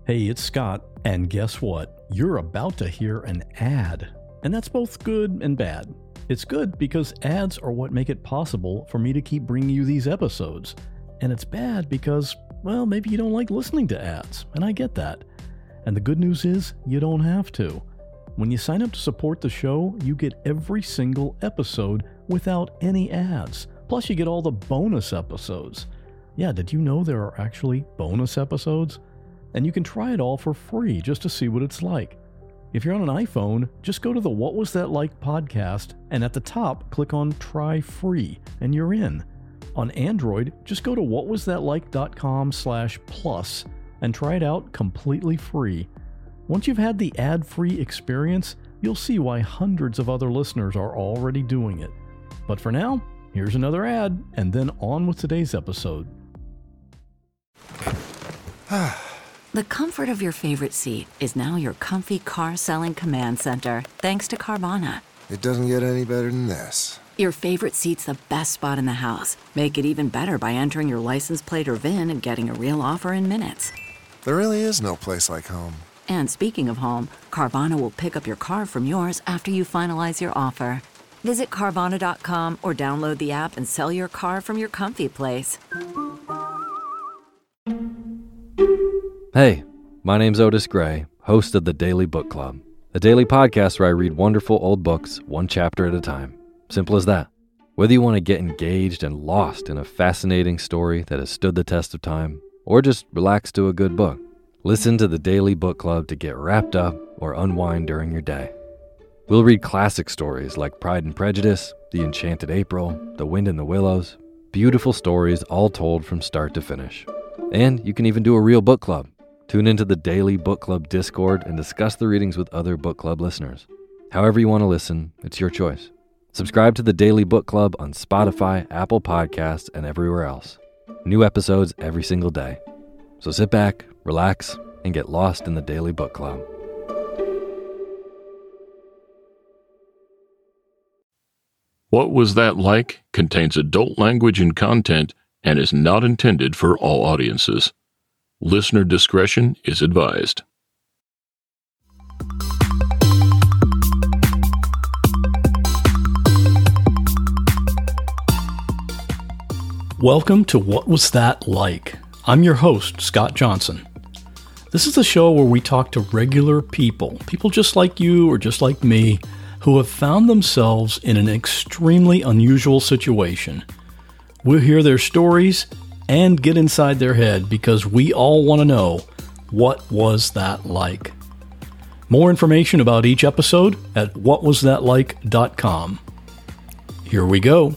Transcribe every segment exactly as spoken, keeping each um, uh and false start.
Hey, it's Scott, and guess what? You're about to hear an ad. And that's both good and bad. It's good because ads are what make it possible for me to keep bringing you these episodes. And it's bad because, well, maybe you don't like listening to ads, and I get that. And the good news is, you don't have to. When you sign up to support the show, you get every single episode without any ads. Plus, you get all the bonus episodes. Yeah, did you know there are actually bonus episodes? And you can try it all for free just to see what it's like. If you're on an iPhone, just go to the What Was That Like podcast, and at the top, click on Try Free, and you're in. On Android, just go to whatwasthatlike.com slash plus and try it out completely free. Once you've had the ad-free experience, you'll see why hundreds of other listeners are already doing it. But for now, here's another ad, and then on with today's episode. The comfort of your favorite seat is now your comfy car selling command center, thanks to Carvana. It doesn't get any better than this. Your favorite seat's the best spot in the house. Make it even better by entering your license plate or V I N and getting a real offer in minutes. There really is no place like home. And speaking of home, Carvana will pick up your car from yours after you finalize your offer. Visit Carvana dot com or download the app and sell your car from your comfy place. Hey, my name's Otis Gray, host of the Daily Book Club, a daily podcast where I read wonderful old books one chapter at a time. Simple as that. Whether you want to get engaged and lost in a fascinating story that has stood the test of time, or just relax to a good book, listen to the Daily Book Club to get wrapped up or unwind during your day. We'll read classic stories like Pride and Prejudice, The Enchanted April, The Wind in the Willows, beautiful stories all told from start to finish. And you can even do a real book club. Tune into the Daily Book Club Discord and discuss the readings with other book club listeners. However you want to listen, it's your choice. Subscribe to the Daily Book Club on Spotify, Apple Podcasts, and everywhere else. New episodes every single day. So sit back, relax, and get lost in the Daily Book Club. What Was That Like? Contains adult language and content and is not intended for all audiences. Listener discretion is advised. Welcome to What Was That Like? I'm your host, Scott Johnson. This is the show where we talk to regular people, people just like you or just like me, who have found themselves in an extremely unusual situation. We'll hear their stories and get inside their head because we all want to know, what was that like? More information about each episode at what was that like dot com. Here we go.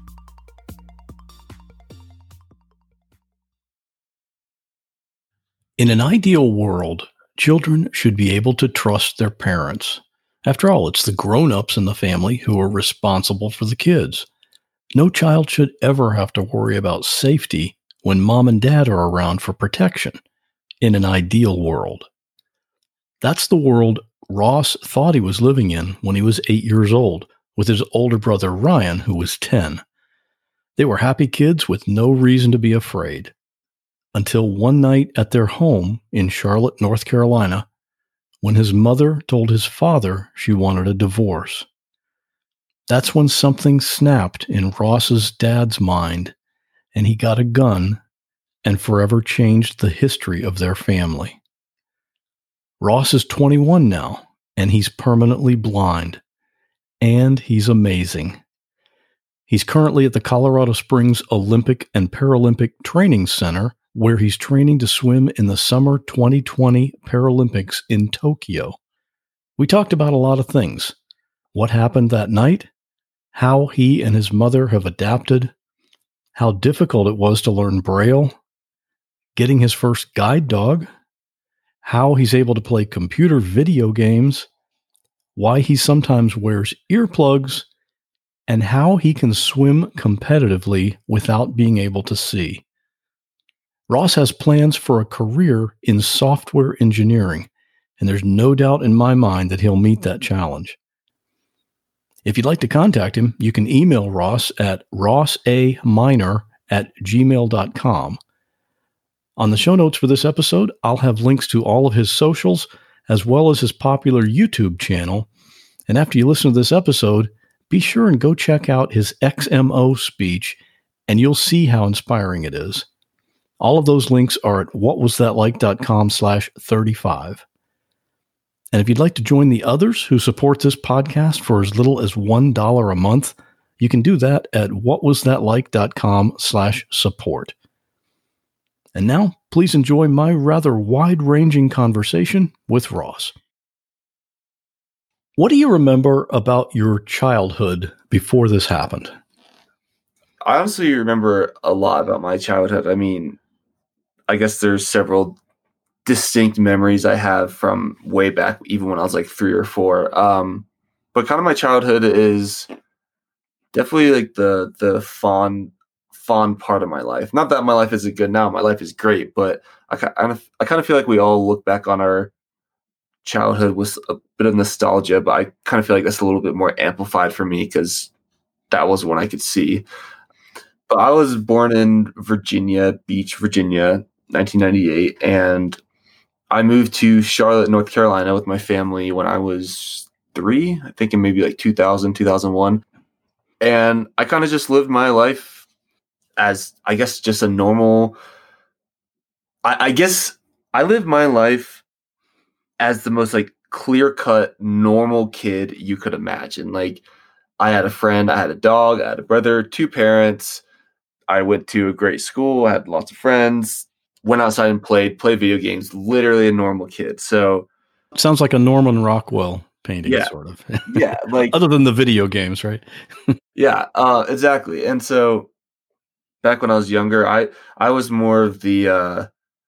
In an ideal world, children should be able to trust their parents. After all, it's the grown-ups in the family who are responsible for the kids. No child should ever have to worry about safety when mom and dad are around for protection, in an ideal world. That's the world Ross thought he was living in when he was eight years old, with his older brother Ryan, who was ten. They were happy kids with no reason to be afraid. Until one night at their home in Charlotte, North Carolina, when his mother told his father she wanted a divorce. That's when something snapped in Ross's dad's mind, and he got a gun and forever changed the history of their family. Ross is twenty-one now, and he's permanently blind, and he's amazing. He's currently at the Colorado Springs Olympic and Paralympic Training Center, where he's training to swim in the summer twenty twenty Paralympics in Tokyo. We talked about a lot of things. What happened that night, how he and his mother have adapted, how difficult it was to learn Braille, getting his first guide dog, how he's able to play computer video games, why he sometimes wears earplugs, and how he can swim competitively without being able to see. Ross has plans for a career in software engineering, and there's no doubt in my mind that he'll meet that challenge. If you'd like to contact him, you can email Ross at rossaminer at gmail dot com. On the show notes for this episode, I'll have links to all of his socials as well as his popular YouTube channel. And after you listen to this episode, be sure and go check out his X M O speech, and you'll see how inspiring it is. All of those links are at whatwasthatlike.com slash 35. And if you'd like to join the others who support this podcast for as little as one dollar a month, you can do that at whatwasthatlike.com slash support. And now, please enjoy my rather wide-ranging conversation with Ross. What do you remember about your childhood before this happened? I honestly remember a lot about my childhood. I mean, I guess there's several distinct memories I have from way back, even when I was like three or four. Um, but kind of my childhood is definitely like the the fond fond part of my life. Not that my life isn't good now; my life is great. But I kind of I kind of feel like we all look back on our childhood with a bit of nostalgia. But I kind of feel like that's a little bit more amplified for me because that was when I could see. But I was born in Virginia Beach, Virginia, nineteen ninety-eight, and I moved to Charlotte, North Carolina with my family when I was three, I think in maybe like two thousand, two thousand one. And I kind of just lived my life as, I guess, just a normal, I, I guess I lived my life as the most like clear-cut, normal kid you could imagine. Like, I had a friend, I had a dog, I had a brother, two parents. I went to a great school, I had lots of friends, went outside and played, played video games, literally a normal kid. So sounds like a Norman Rockwell painting, yeah, sort of. yeah, like other than the video games, right? yeah, uh, exactly. And so back when I was younger, I I was more of the uh,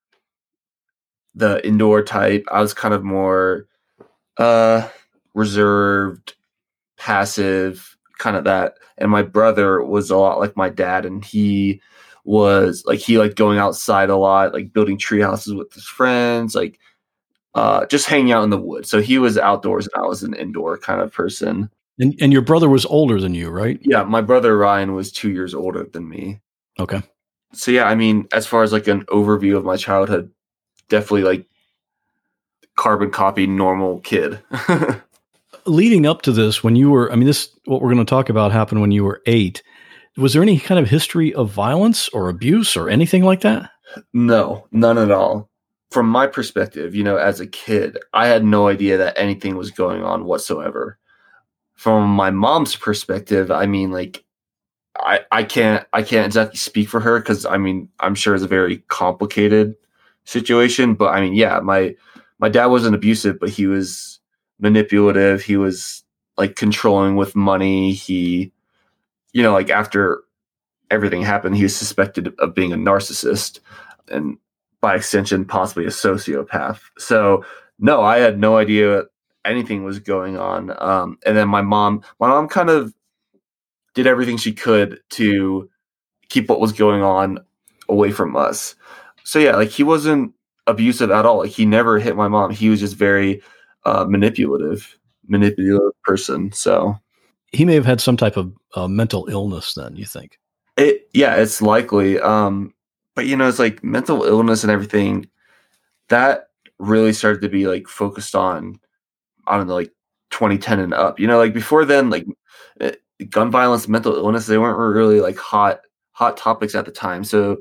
the indoor type. I was kind of more uh, reserved, passive, kind of that. And my brother was a lot like my dad, and he was like he liked going outside a lot, like building tree houses with his friends, like uh, just hanging out in the woods. So he was outdoors, and I was an indoor kind of person. And and your brother was older than you, right? Yeah, my brother Ryan was two years older than me. Okay. So yeah, I mean, as far as like an overview of my childhood, definitely like carbon copy normal kid. Leading up to this, when you were, I mean, this, what we're going to talk about happened when you were eight. Was there any kind of history of violence or abuse or anything like that? No, none at all. From my perspective, you know, as a kid, I had no idea that anything was going on whatsoever. From my mom's perspective, I mean, like, I, I can't, I can't exactly speak for her because, I mean, I'm sure it's a very complicated situation. But I mean, yeah, my, my dad wasn't abusive, but he was manipulative. He was like controlling with money. He, you know, like after everything happened, he was suspected of being a narcissist and by extension, possibly a sociopath. So no, I had no idea anything was going on. Um, and then my mom, my mom kind of did everything she could to keep what was going on away from us. So yeah, like he wasn't abusive at all. Like he never hit my mom. He was just very uh, manipulative, manipulative person. So he may have had some type of uh, mental illness then, you think? It, yeah, it's likely. Um, but you know, it's like mental illness and everything that really started to be like focused on, I don't know, like twenty ten and up, you know, like before then, like it, gun violence, mental illness, they weren't really like hot, hot topics at the time. So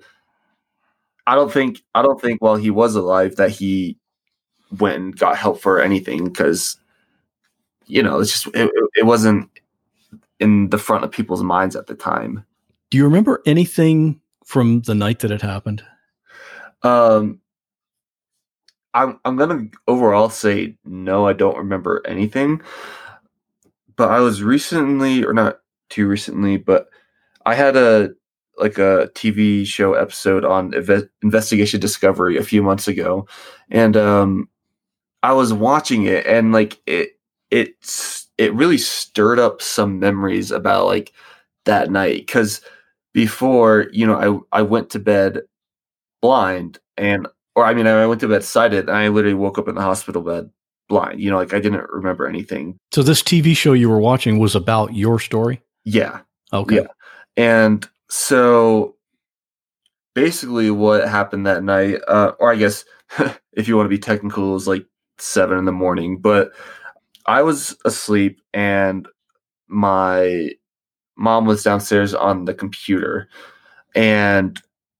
I don't think, I don't think while he was alive that he went and got help for anything. Cause you know, it's just, it, it wasn't in the front of people's minds at the time. Do you remember anything from the night that it happened? Um, I'm I'm gonna overall say no. I don't remember anything. But I was recently, or not too recently, but I had a like a T V show episode on Inve- Investigation Discovery a few months ago, and um, I was watching it, and like it it's it really stirred up some memories about like that night because. Before, you know, I I went to bed blind and, or I mean, I went to bed sighted and I literally woke up in the hospital bed blind, you know, like I didn't remember anything. So this T V show you were watching was about your story? Yeah. Okay. Yeah. And so basically what happened that night, uh, or I guess if you want to be technical, it was like seven in the morning. But I was asleep and my mom was downstairs on the computer. And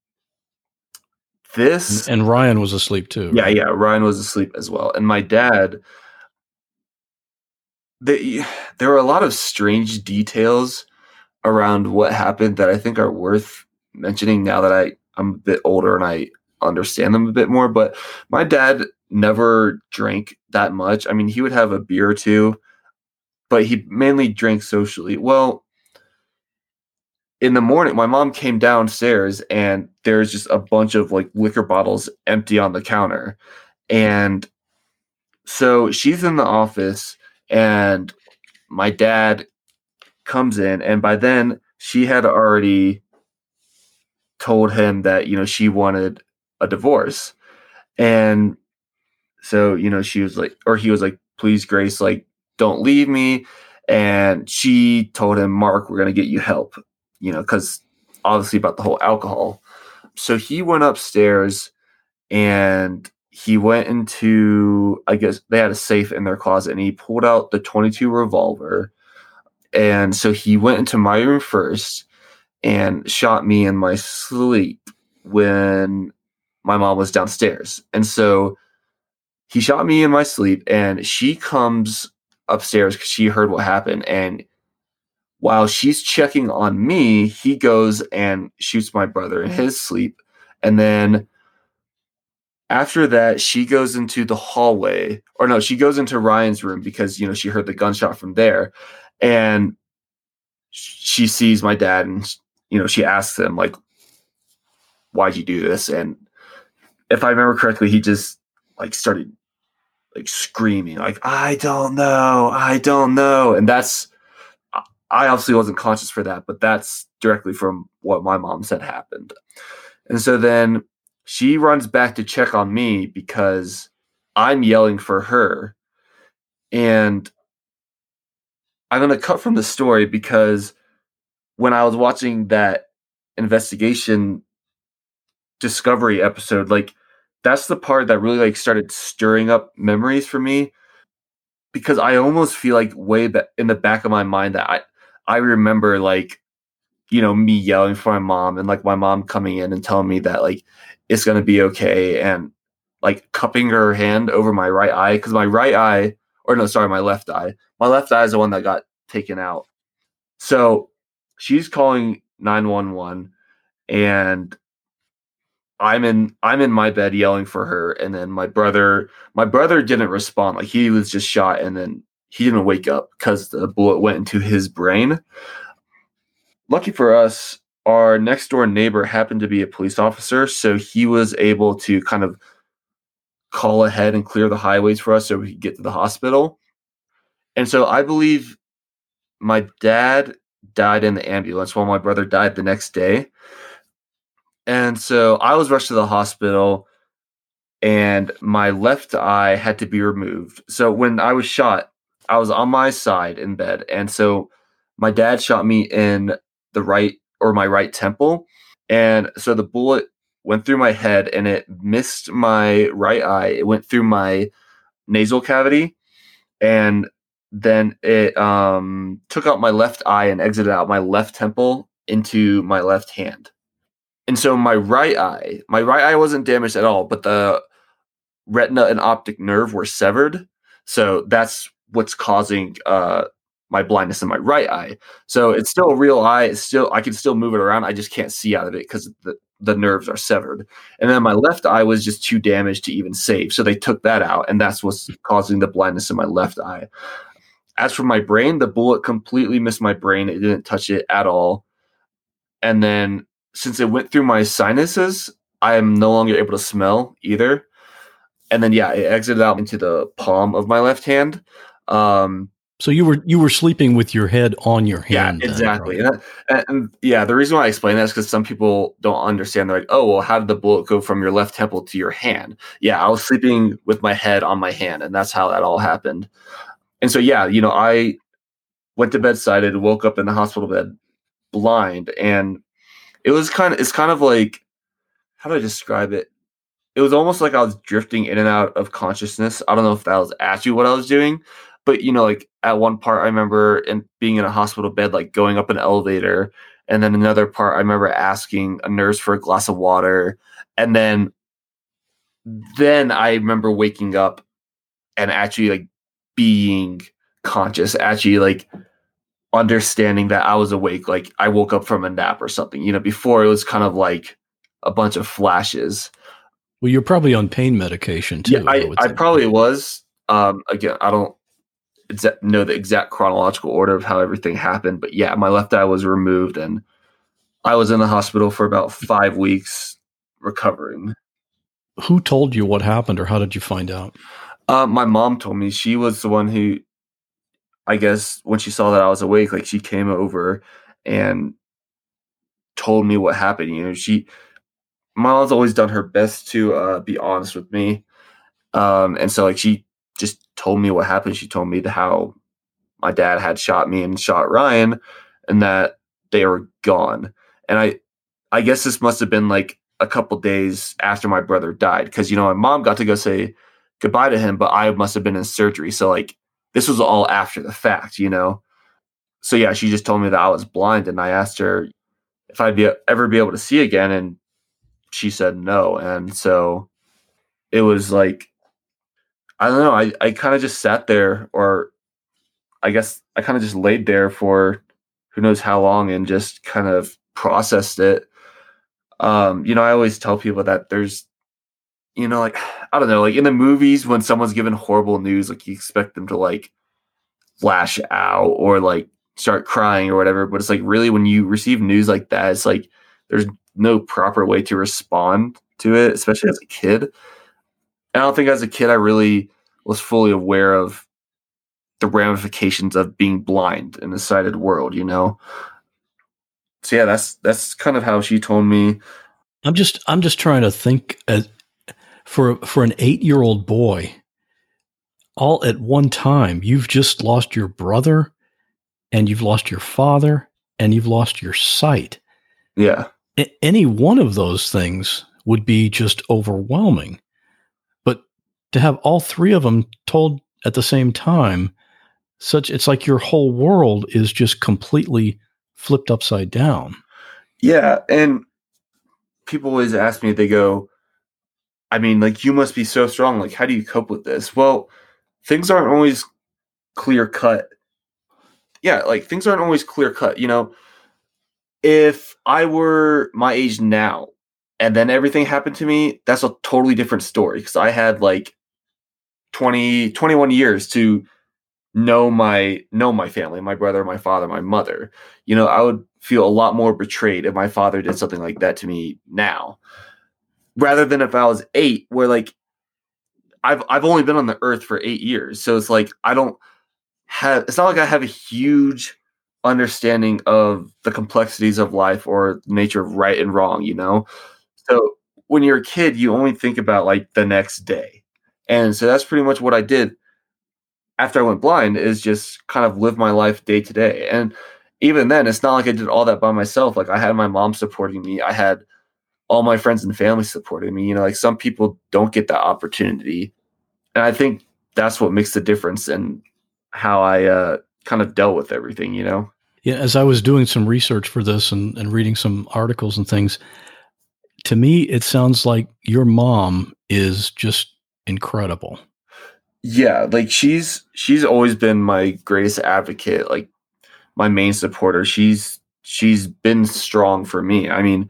this. And Ryan was asleep too. Yeah, right? yeah. Ryan was asleep as well. And my dad. They, there were a lot of strange details around what happened that I think are worth mentioning now that I, I'm a bit older and I understand them a bit more. But my dad never drank that much. I mean, he would have a beer or two, but he mainly drank socially. Well, in the morning, my mom came downstairs and there's just a bunch of like liquor bottles empty on the counter. And so she's in the office and my dad comes in, and by then she had already told him that, you know, she wanted a divorce. And so, you know, she was like, or he was like, please, Grace, like, don't leave me. And she told him, Mark, we're going to get you help, you know, because obviously about the whole alcohol. So he went upstairs and he went into, I guess they had a safe in their closet, and he pulled out the twenty-two revolver. And so he went into my room first and shot me in my sleep when my mom was downstairs. And so he shot me in my sleep, and she comes upstairs because she heard what happened. And while she's checking on me, he goes and shoots my brother in his sleep. And then after that, she goes into the hallway, or no, she goes into Ryan's room because, you know, she heard the gunshot from there. And she sees my dad and, you know, she asks him, like, why'd you do this? And if I remember correctly, he just like started like screaming, like, I don't know, I don't know. And that's, I obviously wasn't conscious for that, but that's directly from what my mom said happened. And so then she runs back to check on me because I'm yelling for her. And I'm going to cut from the story because when I was watching that investigation Discovery episode, like, that's the part that really like started stirring up memories for me, because I almost feel like way back in the back of my mind that I, I remember like, you know, me yelling for my mom and like my mom coming in and telling me that like, it's going to be okay. And like cupping her hand over my right eye. Cause my right eye, or no, sorry, my left eye, my left eye is the one that got taken out. So she's calling nine one one and I'm in I'm in my bed yelling for her, and then my brother my brother didn't respond. Like, he was just shot, and then he didn't wake up because the bullet went into his brain. Lucky for us, our next door neighbor happened to be a police officer, so he was able to kind of call ahead and clear the highways for us so we could get to the hospital. And so I believe my dad died in the ambulance while my brother died the next day. And so I was rushed to the hospital, and my left eye had to be removed. So when I was shot, I was on my side in bed. And so my dad shot me in the right, or my right temple. And so the bullet went through my head and it missed my right eye. It went through my nasal cavity, and then it um, took out my left eye and exited out my left temple into my left hand. And so my right eye, my right eye wasn't damaged at all, but the retina and optic nerve were severed. So that's what's causing uh, my blindness in my right eye. So it's still a real eye. It's still, I can still move it around. I just can't see out of it because the, the nerves are severed. And then my left eye was just too damaged to even save. So they took that out, and that's what's causing the blindness in my left eye. As for my brain, the bullet completely missed my brain. It didn't touch it at all. And then since it went through my sinuses, I am no longer able to smell either. And then, yeah, it exited out into the palm of my left hand. Um, so you were you were sleeping with your head on your hand. Yeah, exactly. Then, right? and, that, and yeah, the reason why I explain that is because some people don't understand. They're like, oh, well, how did the bullet go from your left temple to your hand? Yeah, I was sleeping with my head on my hand, and that's how that all happened. And so, yeah, you know, I went to bed sighted, woke up in the hospital bed blind, and it was kind of, it's kind of like how do I describe it? It was almost like I was drifting in and out of consciousness. I don't know if that was actually what I was doing, but you know, like at one part I remember in being in a hospital bed, like going up an elevator, and then another part I remember asking a nurse for a glass of water, and then then I remember waking up and actually like being conscious, actually like understanding that I was awake, like I woke up from a nap or something. You know, before it was kind of like a bunch of flashes. Well, you're probably on pain medication too. Yeah, I, I, I probably was. Um, again, I don't exa- know the exact chronological order of how everything happened, but yeah, my left eye was removed and I was in the hospital for about five weeks recovering. Who told you what happened, or how did you find out? Uh, my mom told me. She was the one who, I guess, when she saw that I was awake, like she came over and told me what happened. You know, she, my mom's always done her best to uh, be honest with me. Um, and so like she just told me what happened. She told me the, how my dad had shot me and shot Ryan and that they were gone. And I, I guess this must have been like a couple days after my brother died. Cause you know, my mom got to go say goodbye to him, but I must have been in surgery. So like, this was all after the fact, you know? So yeah, she just told me that I was blind and I asked her if I'd be ever be able to see again. And she said no. And so it was like, I don't know. I, I kind of just sat there, or I guess I kind of just laid there for who knows how long and just kind of processed it. Um, you know, I always tell people that there's, you know, like, I don't know, like in the movies when someone's given horrible news, like you expect them to like flash out or like start crying or whatever. But it's like really when you receive news like that, it's like there's no proper way to respond to it, especially as a kid. I don't think as a kid I really was fully aware of the ramifications of being blind in a sighted world, you know? So yeah, that's that's kind of how she told me. I'm just I'm just trying to think as, for for an eight-year-old boy, all at one time, you've just lost your brother and you've lost your father and you've lost your sight. Yeah. A- any one of those things would be just overwhelming. But to have all three of them told at the same time, such it's like your whole world is just completely flipped upside down. Yeah, and people always ask me, they go, I mean, like, you must be so strong. Like, how do you cope with this? Well, things aren't always clear cut. Yeah, like, things aren't always clear cut. You know, if I were my age now and then everything happened to me, that's a totally different story because I had like twenty, twenty-one years to know my know my family, my brother, my father, my mother. You know, I would feel a lot more betrayed if my father did something like that to me now, rather than if I was eight, where like I've I've only been on the earth for eight years, so it's like I don't have. It's not like I have a huge understanding of the complexities of life or the nature of right and wrong. You know, so when you're a kid, you only think about like the next day, and so that's pretty much what I did after I went blind, is just kind of live my life day to day. And even then, it's not like I did all that by myself. Like I had my mom supporting me. I had all my friends and family supporting me. You know, like some people don't get that opportunity. And I think that's what makes the difference in how I uh, kind of dealt with everything, you know? Yeah. As I was doing some research for this and, and reading some articles and things, to me, it sounds like your mom is just incredible. Yeah, like she's she's always been my greatest advocate, like my main supporter. She's she's been strong for me. I mean,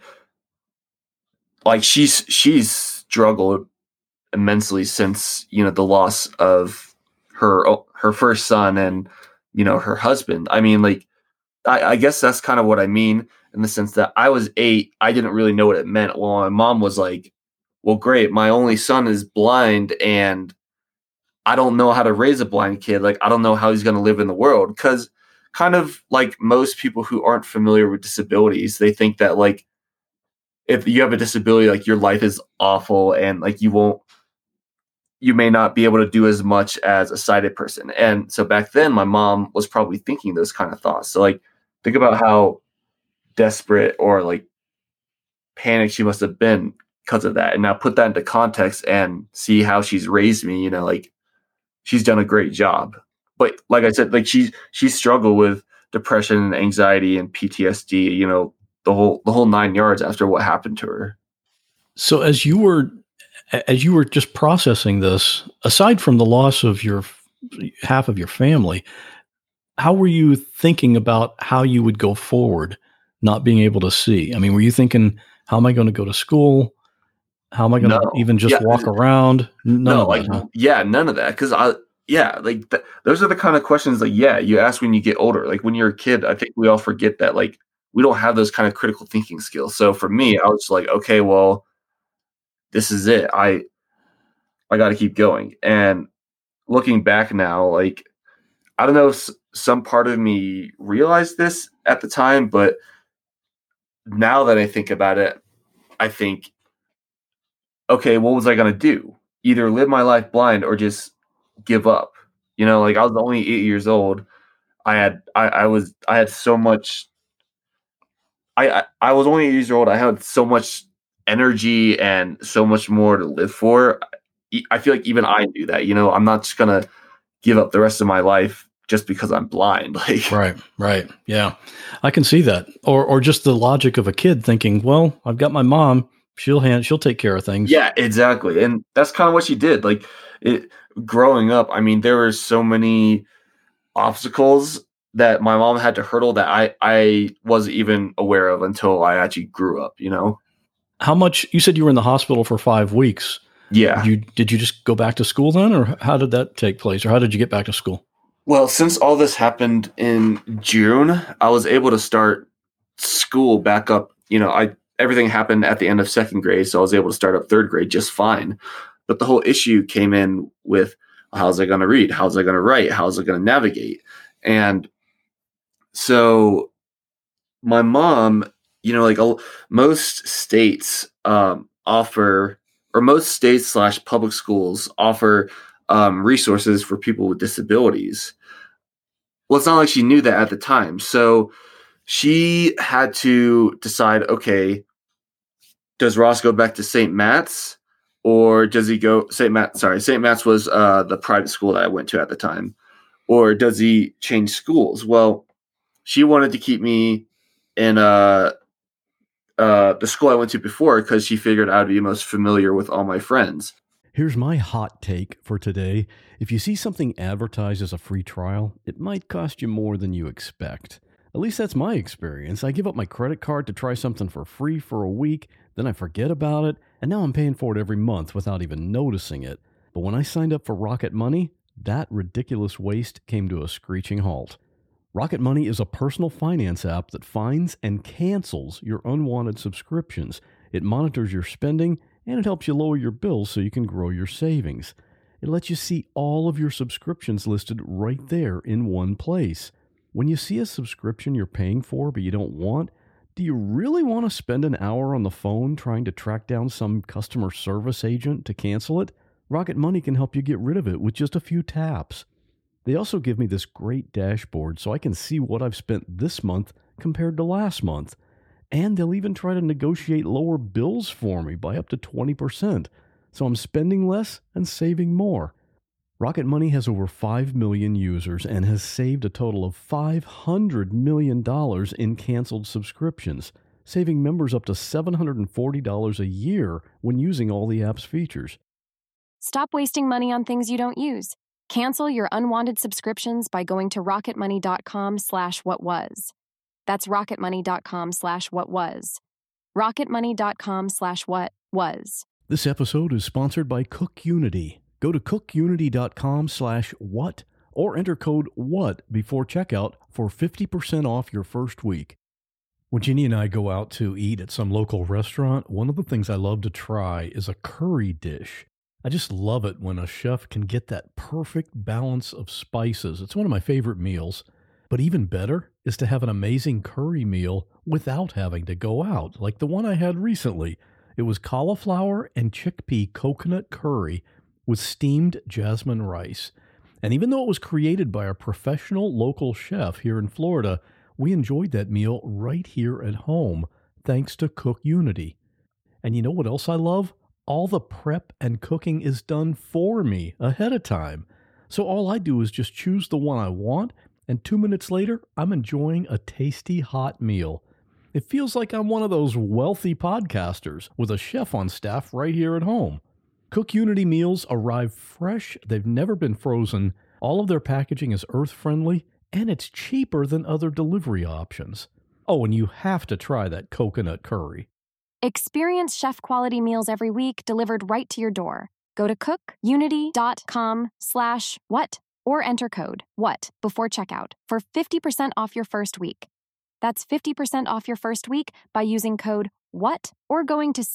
like she's she's struggled immensely since, you know, the loss of her her first son and, you know, her husband. I mean, like I, I guess that's kind of what I mean in the sense that I was eight, I didn't really know what it meant. Well, my mom was like, "Well, great, my only son is blind and I don't know how to raise a blind kid. Like, I don't know how he's going to live in the world." Because kind of like most people who aren't familiar with disabilities, they think that like, if you have a disability, like your life is awful and like you won't, you may not be able to do as much as a sighted person. And so back then my mom was probably thinking those kind of thoughts. So like, think about how desperate or like panicked she must have been because of that. And now put that into context and see how she's raised me, you know, like she's done a great job. But like I said, like she's she struggled with depression and anxiety and P T S D, you know, the whole the whole nine yards after what happened to her. So as you were as you were just processing this, aside from the loss of your half of your family, how were you thinking about how you would go forward, not being able to see? I mean, were you thinking, how am I going to go to school? How am I going to No. even just Yeah. walk around? None No, of like, that, huh? yeah, none of that. Cause I, yeah, like th- those are the kind of questions like, yeah, you ask when you get older. Like when you're a kid, I think we all forget that, like, we don't have those kind of critical thinking skills. So for me, I was like, okay, well, this is it. I, I got to keep going. And looking back now, like, I don't know if s- some part of me realized this at the time, but now that I think about it, I think, okay, what was I going to do? Either live my life blind or just give up. You know, like I was only eight years old. I had, I, I was, I had so much, I, I, I was only eight years old. I had so much energy and so much more to live for. I I feel like even I knew that, you know, I'm not just going to give up the rest of my life just because I'm blind. Like, Right, right. Yeah. I can see that. Or or just the logic of a kid thinking, well, I've got my mom. She'll hand, she'll take care of things. yeah, exactly. And that's kind of what she did. Like it growing up, I mean, there were so many obstacles that my mom had to hurdle that I, I wasn't even aware of until I actually grew up, you know? How much, you said you were in the hospital for five weeks. Yeah. Did you, did you just go back to school then, or how did that take place? Or how did you get back to school? Well, since all this happened in June, I was able to start school back up. You know, I everything happened at the end of second grade, so I was able to start up third grade just fine. But the whole issue came in with, how's I going to read? How's I going to write? How's I going to navigate? And so my mom, you know, like a, most states um, offer, or most states slash public schools offer um, resources for people with disabilities. Well, it's not like she knew that at the time. So she had to decide, okay, does Ross go back to Saint Matt's, or does he go Saint Matt? Sorry, Saint Matt's was uh, the private school that I went to at the time. Or does he change schools? Well, she wanted to keep me in uh, uh, the school I went to before because she figured I'd be most familiar with all my friends. Here's my hot take for today. If you see something advertised as a free trial, it might cost you more than you expect. At least that's my experience. I give up my credit card to try something for free for a week, then I forget about it, and now I'm paying for it every month without even noticing it. But when I signed up for Rocket Money, that ridiculous waste came to a screeching halt. Rocket Money is a personal finance app that finds and cancels your unwanted subscriptions. It monitors your spending, and it helps you lower your bills so you can grow your savings. It lets you see all of your subscriptions listed right there in one place. When you see a subscription you're paying for but you don't want, do you really want to spend an hour on the phone trying to track down some customer service agent to cancel it? Rocket Money can help you get rid of it with just a few taps. They also give me this great dashboard so I can see what I've spent this month compared to last month. And they'll even try to negotiate lower bills for me by up to twenty percent. So I'm spending less and saving more. Rocket Money has over five million users and has saved a total of five hundred million dollars in canceled subscriptions, saving members up to seven hundred forty dollars a year when using all the app's features. Stop wasting money on things you don't use. Cancel your unwanted subscriptions by going to rocketmoney.com slash what was. That's rocketmoney.com slash what was. rocketmoney.com slash what was. This episode is sponsored by CookUnity. Go to cookunity.com slash what or enter code WHAT before checkout for fifty percent off your first week. When Ginny and I go out to eat at some local restaurant, one of the things I love to try is a curry dish. I just love it when a chef can get that perfect balance of spices. It's one of my favorite meals. But even better is to have an amazing curry meal without having to go out, like the one I had recently. It was cauliflower and chickpea coconut curry with steamed jasmine rice. And even though it was created by a professional local chef here in Florida, we enjoyed that meal right here at home, thanks to CookUnity. And you know what else I love? All the prep and cooking is done for me ahead of time. So all I do is just choose the one I want, and two minutes later, I'm enjoying a tasty hot meal. It feels like I'm one of those wealthy podcasters with a chef on staff right here at home. CookUnity meals arrive fresh, they've never been frozen, all of their packaging is earth-friendly, and it's cheaper than other delivery options. Oh, and you have to try that coconut curry. Experience chef-quality meals every week delivered right to your door. Go to cookunity.com slash what or enter code WHAT before checkout for fifty percent off your first week. That's fifty percent off your first week by using code WHAT or going to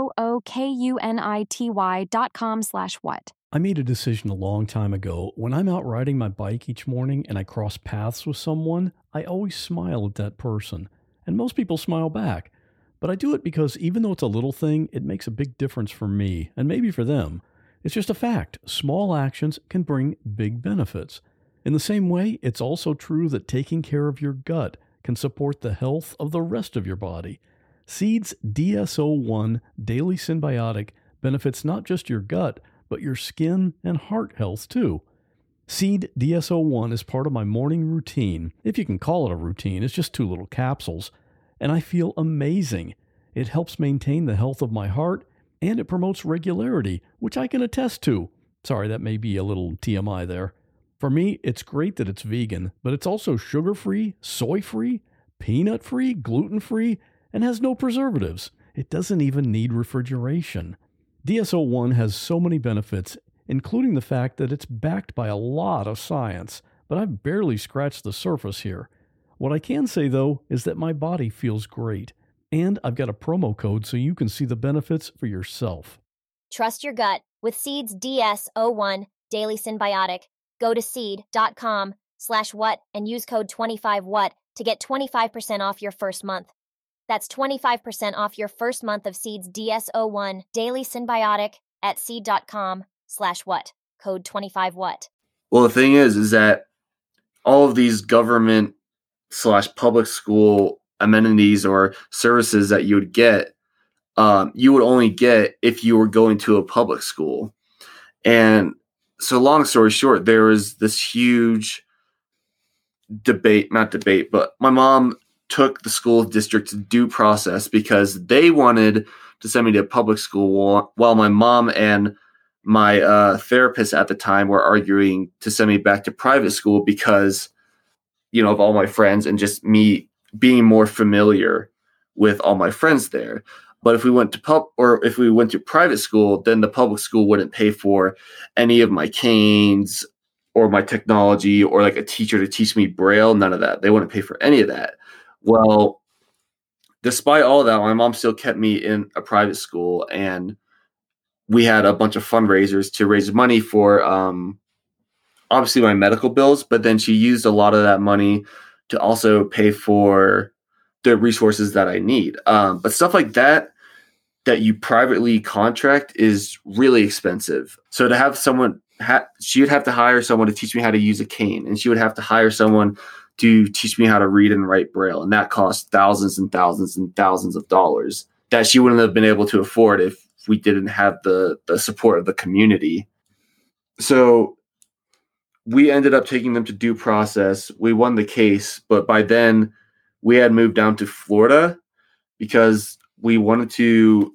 C-O-O-K-U-N-I-T-Y dot com slash what. I made a decision a long time ago. When I'm out riding my bike each morning and I cross paths with someone, I always smile at that person. And most people smile back. But I do it because even though it's a little thing, it makes a big difference for me and maybe for them. It's just a fact. Small actions can bring big benefits. In the same way, it's also true that taking care of your gut can support the health of the rest of your body. Seed's D S O one Daily Synbiotic benefits not just your gut, but your skin and heart health too. Seed D S O one is part of my morning routine. If you can call it a routine, it's just two little capsules. And I feel amazing. It helps maintain the health of my heart, and it promotes regularity, which I can attest to. Sorry, that may be a little T M I there. For me, it's great that it's vegan, but it's also sugar-free, soy-free, peanut-free, gluten-free, and has no preservatives. It doesn't even need refrigeration. D S O one has so many benefits, including the fact that it's backed by a lot of science, but I've barely scratched the surface here. What I can say, though, is that my body feels great, and I've got a promo code so you can see the benefits for yourself. Trust your gut with Seed's D S O one Daily Synbiotic. Go to seed.com slash what and use code twenty-five what to get twenty-five percent off your first month. That's twenty-five percent off your first month of Seed's D S O one Daily Synbiotic at seed.com slash what. Code twenty-five what. Well, the thing is, is that all of these government slash public school amenities or services that you would get, um, you would only get if you were going to a public school. And so long story short, there was this huge debate, not debate, but my mom took the school district's due process because they wanted to send me to public school while my mom and my uh, therapist at the time were arguing to send me back to private school because, you know, of all my friends and just me being more familiar with all my friends there. But if we went to pub or if we went to private school, then the public school wouldn't pay for any of my canes or my technology or like a teacher to teach me Braille. None of that. They wouldn't pay for any of that. Well, despite all that, my mom still kept me in a private school, and we had a bunch of fundraisers to raise money for um, obviously my medical bills, but then she used a lot of that money to also pay for the resources that I need. Um, but stuff like that, that you privately contract is really expensive. So to have someone, ha- she would have to hire someone to teach me how to use a cane, and she would have to hire someone to teach me how to read and write Braille. And that cost thousands and thousands and thousands of dollars that she wouldn't have been able to afford if we didn't have the, the support of the community. So we ended up taking them to due process. We won the case, but by then we had moved down to Florida because we wanted to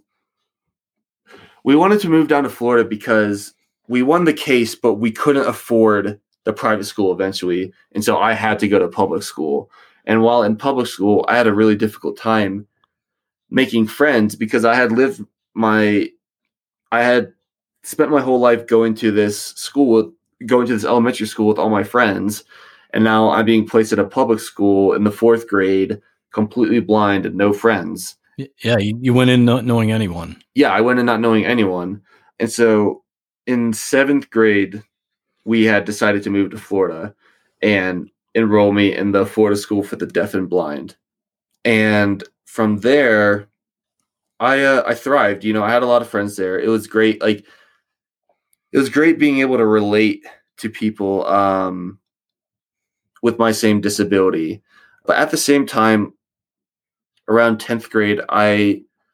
we wanted to move down to Florida because we won the case, but we couldn't afford the private school eventually. And so I had to go to public school. And while in public school, I had a really difficult time making friends because I had lived my I had spent my whole life going to this school, going to this elementary school with all my friends. And now I'm being placed at a public school in the fourth grade, completely blind and no friends. Yeah, you, you went in not knowing anyone. Yeah, I went in not knowing anyone. And so in seventh grade, we had decided to move to Florida and enroll me in the Florida School for the Deaf and Blind. And from there, I uh, I thrived. You know, I had a lot of friends there. It was great. Like, it was great being able to relate to people um, with my same disability. But at the same time, around tenth grade, I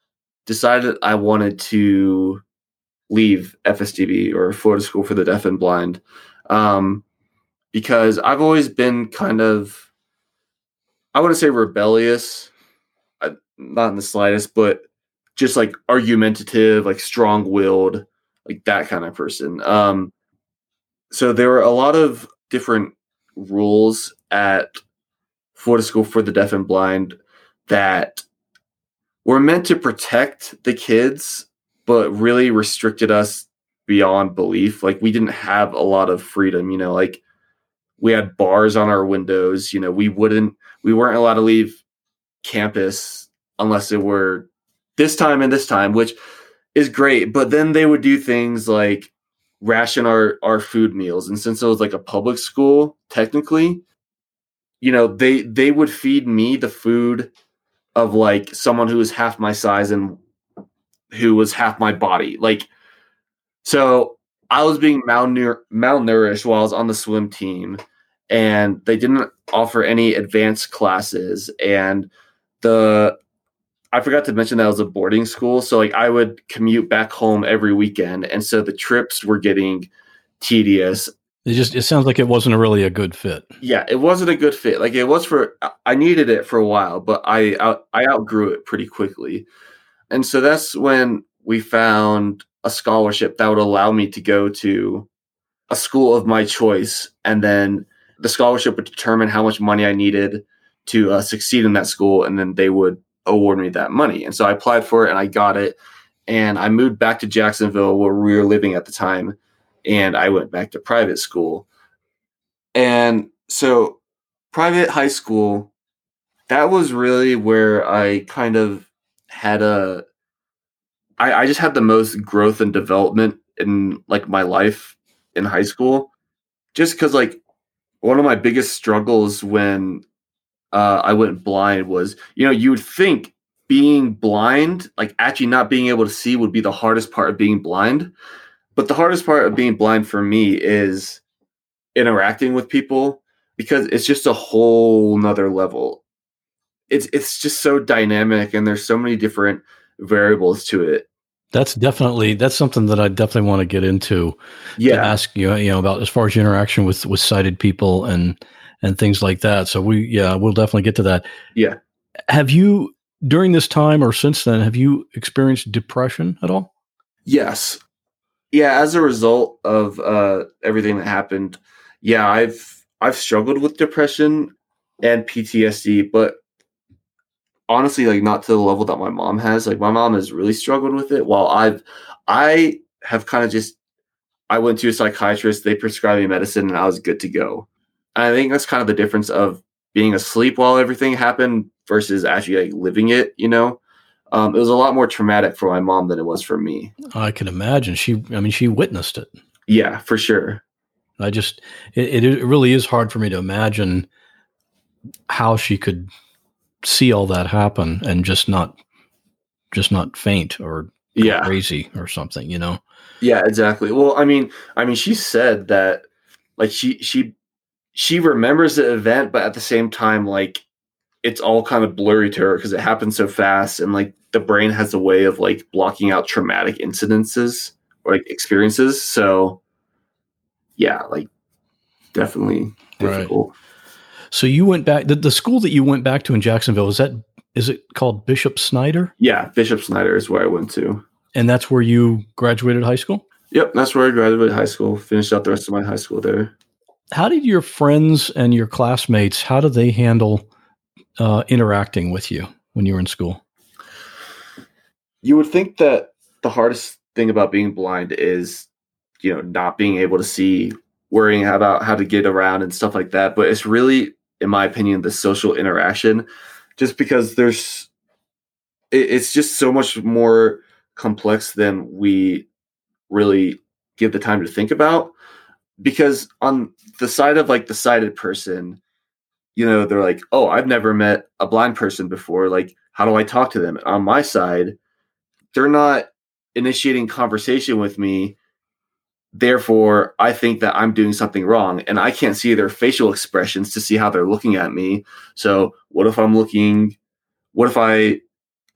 decided I wanted to leave F S D B, or Florida School for the Deaf and Blind, um, because I've always been kind of, I wouldn't say rebellious, uh, not in the slightest, but just like argumentative, like strong-willed, like that kind of person. Um, so there were a lot of different rules at Florida School for the Deaf and Blind that were meant to protect the kids, but really restricted us beyond belief. Like, we didn't have a lot of freedom, you know, like we had bars on our windows, you know, we wouldn't, we weren't allowed to leave campus unless it were this time and this time, which is great. But then they would do things like ration our, our food meals. And since it was like a public school, technically, you know, they, they would feed me the food of like someone who was half my size and who was half my body. Like, so I was being malnour- malnourished while I was on the swim team, and they didn't offer any advanced classes. And the, I forgot to mention that it was a boarding school. So like I would commute back home every weekend. And so the trips were getting tedious. It just, it sounds like it wasn't a really a good fit. Yeah, it wasn't a good fit. Like it was for, I needed it for a while, but I, I, I outgrew it pretty quickly. And so that's when we found a scholarship that would allow me to go to a school of my choice. And then the scholarship would determine how much money I needed to uh, succeed in that school. And then they would award me that money. And so I applied for it and I got it. And I moved back to Jacksonville, where we were living at the time. And I went back to private school. And so private high school, that was really where I kind of had a, I, I just had the most growth and development in like my life in high school. Just because like one of my biggest struggles when uh, I went blind was, you know, you would think being blind, like actually not being able to see, would be the hardest part of being blind. But the hardest part of being blind for me is interacting with people, because it's just a whole nother level. It's it's just so dynamic, and there's so many different variables to it. That's definitely, that's something that I definitely want to get into. Yeah. To ask you, you know, about as far as your interaction with, with sighted people and, and things like that. So we, yeah, we'll definitely get to that. Yeah. Have you, during this time or since then, have you experienced depression at all? Yes. Yeah. As a result of uh, everything that happened, yeah, I've, I've struggled with depression and P T S D, but honestly, like not to the level that my mom has. Like my mom has really struggled with it, while I've, I have kind of just, I went to a psychiatrist, they prescribed me medicine, and I was good to go. And I think that's kind of the difference of being asleep while everything happened versus actually like living it, you know? Um, it was a lot more traumatic for my mom than it was for me. I can imagine. She, I mean, she witnessed it. Yeah, for sure. I just, it, it really is hard for me to imagine how she could see all that happen and just not, just not faint or go Yeah. crazy or something, you know? Yeah, exactly. Well, I mean, I mean, she said that like she, she, she remembers the event, but at the same time, like it's all kind of blurry to her because it happened so fast, and like the brain has a way of like blocking out traumatic incidences or like experiences. So yeah, like definitely difficult. Right. So you went back, the, the school that you went back to in Jacksonville, is that, is it called Bishop Snyder? Yeah, Bishop Snyder is where I went to. And that's where you graduated high school? Yep, that's where I graduated high school, finished out the rest of my high school there. How did your friends and your classmates, how did they handle uh, interacting with you when you were in school? You would think that the hardest thing about being blind is, you know, not being able to see, worrying about how to get around and stuff like that. But it's really, in my opinion, the social interaction, just because there's, it, it's just so much more complex than we really give the time to think about. Because on the side of like the sighted person, you know, they're like, oh, I've never met a blind person before. Like, how do I talk to them? On my side, they're not initiating conversation with me. Therefore, I think that I'm doing something wrong, and I can't see their facial expressions to see how they're looking at me. So what if I'm looking, what if I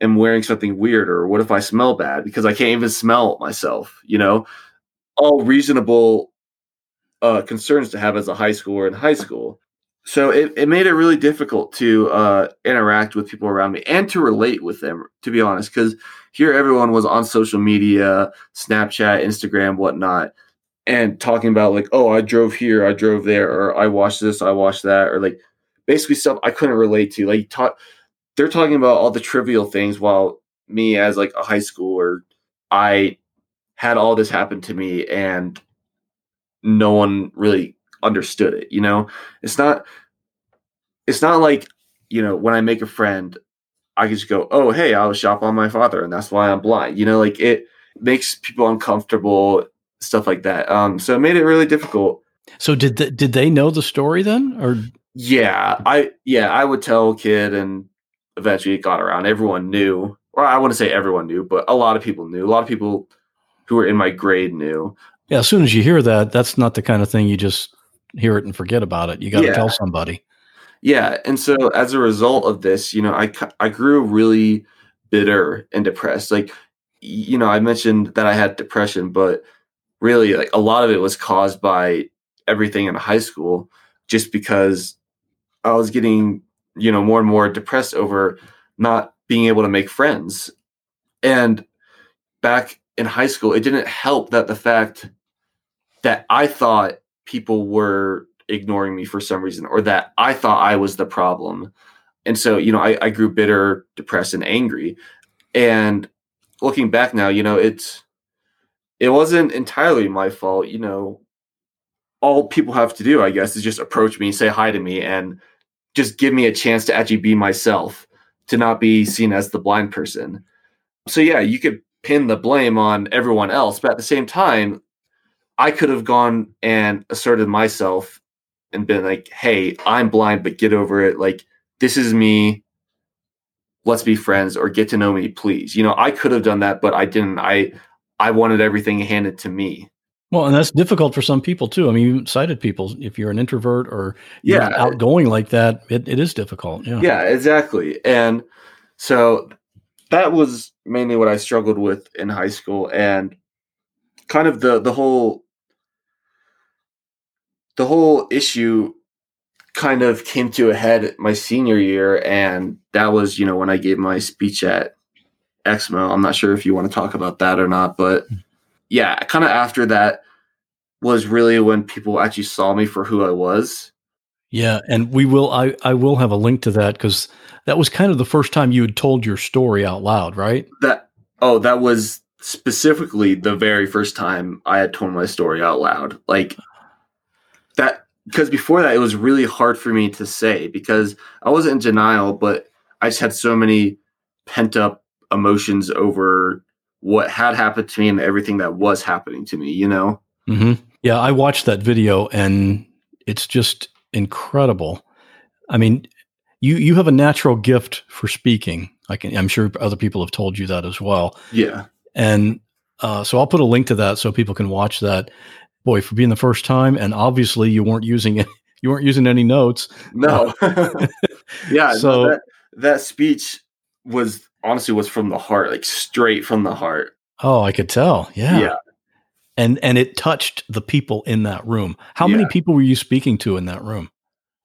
am wearing something weird, or what if I smell bad because I can't even smell myself, you know, all reasonable uh, concerns to have as a high schooler in high school. So it, it made it really difficult to uh, interact with people around me and to relate with them, to be honest, because here everyone was on social media, Snapchat, Instagram, whatnot, and talking about like, oh, I drove here, I drove there, or I watched this, I watched that, or like basically stuff I couldn't relate to. Like talk, they're talking about all the trivial things, while me as like a high schooler, I had all this happen to me and no one really understood it. You know, it's not, it's not like, you know, when I make a friend, I can just go, oh, hey, I was shot by my father and that's why I'm blind. You know, like it makes people uncomfortable, stuff like that. Um, so it made it really difficult. So did the, did they know the story then, or? Yeah, I yeah I would tell a kid, and eventually it got around. Everyone knew, or I wouldn't say everyone knew, but a lot of people knew. A lot of people who were in my grade knew. Yeah, as soon as you hear that, that's not the kind of thing you just hear it and forget about it. You got to Yeah. tell somebody. Yeah, and so as a result of this, you know, I cu- I grew really bitter and depressed. Like, y- you know, I mentioned that I had depression, but really, like a lot of it was caused by everything in high school, just because I was getting, you know, more and more depressed over not being able to make friends. And back in high school, it didn't help that the fact that I thought people were ignoring me for some reason, or that I thought I was the problem. And so, you know, I, I grew bitter, depressed, and angry. And looking back now, you know, it's, it wasn't entirely my fault. You know, all people have to do, I guess, is just approach me, say hi to me, and just give me a chance to actually be myself, to not be seen as the blind person. So yeah, you could pin the blame on everyone else, but at the same time, I could have gone and asserted myself and been like, hey, I'm blind, but get over it. Like, this is me. Let's be friends, or get to know me, please. You know, I could have done that, but I didn't. I I wanted everything handed to me. Well, and that's difficult for some people too. I mean, sighted people, if you're an introvert or you're Yeah. outgoing like that, it, it is difficult. Yeah. Yeah, exactly. And so that was mainly what I struggled with in high school, and kind of the the whole the whole issue kind of came to a head my senior year, and that was, you know, when I gave my speech at Exmo. I'm not sure if you want to talk about that or not, but yeah, kind of after that was really when people actually saw me for who I was. Yeah. And we will, I, I will have a link to that, because that was kind of the first time you had told your story out loud, right? That oh, that was specifically the very first time I had told my story out loud. Like that, because before that, it was really hard for me to say, because I wasn't in denial, but I just had so many pent up emotions over what had happened to me and everything that was happening to me, you know? Mm-hmm. Yeah. I watched that video and it's just incredible. I mean, you, you have a natural gift for speaking. I can, I'm sure other people have told you that as well. Yeah. And uh, so I'll put a link to that so people can watch that. Boy, for being the first time, and obviously you weren't using it, you weren't using any notes. No. Yeah. So no, that, that speech was honestly was from the heart, like straight from the heart. oh, I could tell. Yeah. Yeah. And and it touched the people in that room. How many Yeah. people were you speaking to in that room?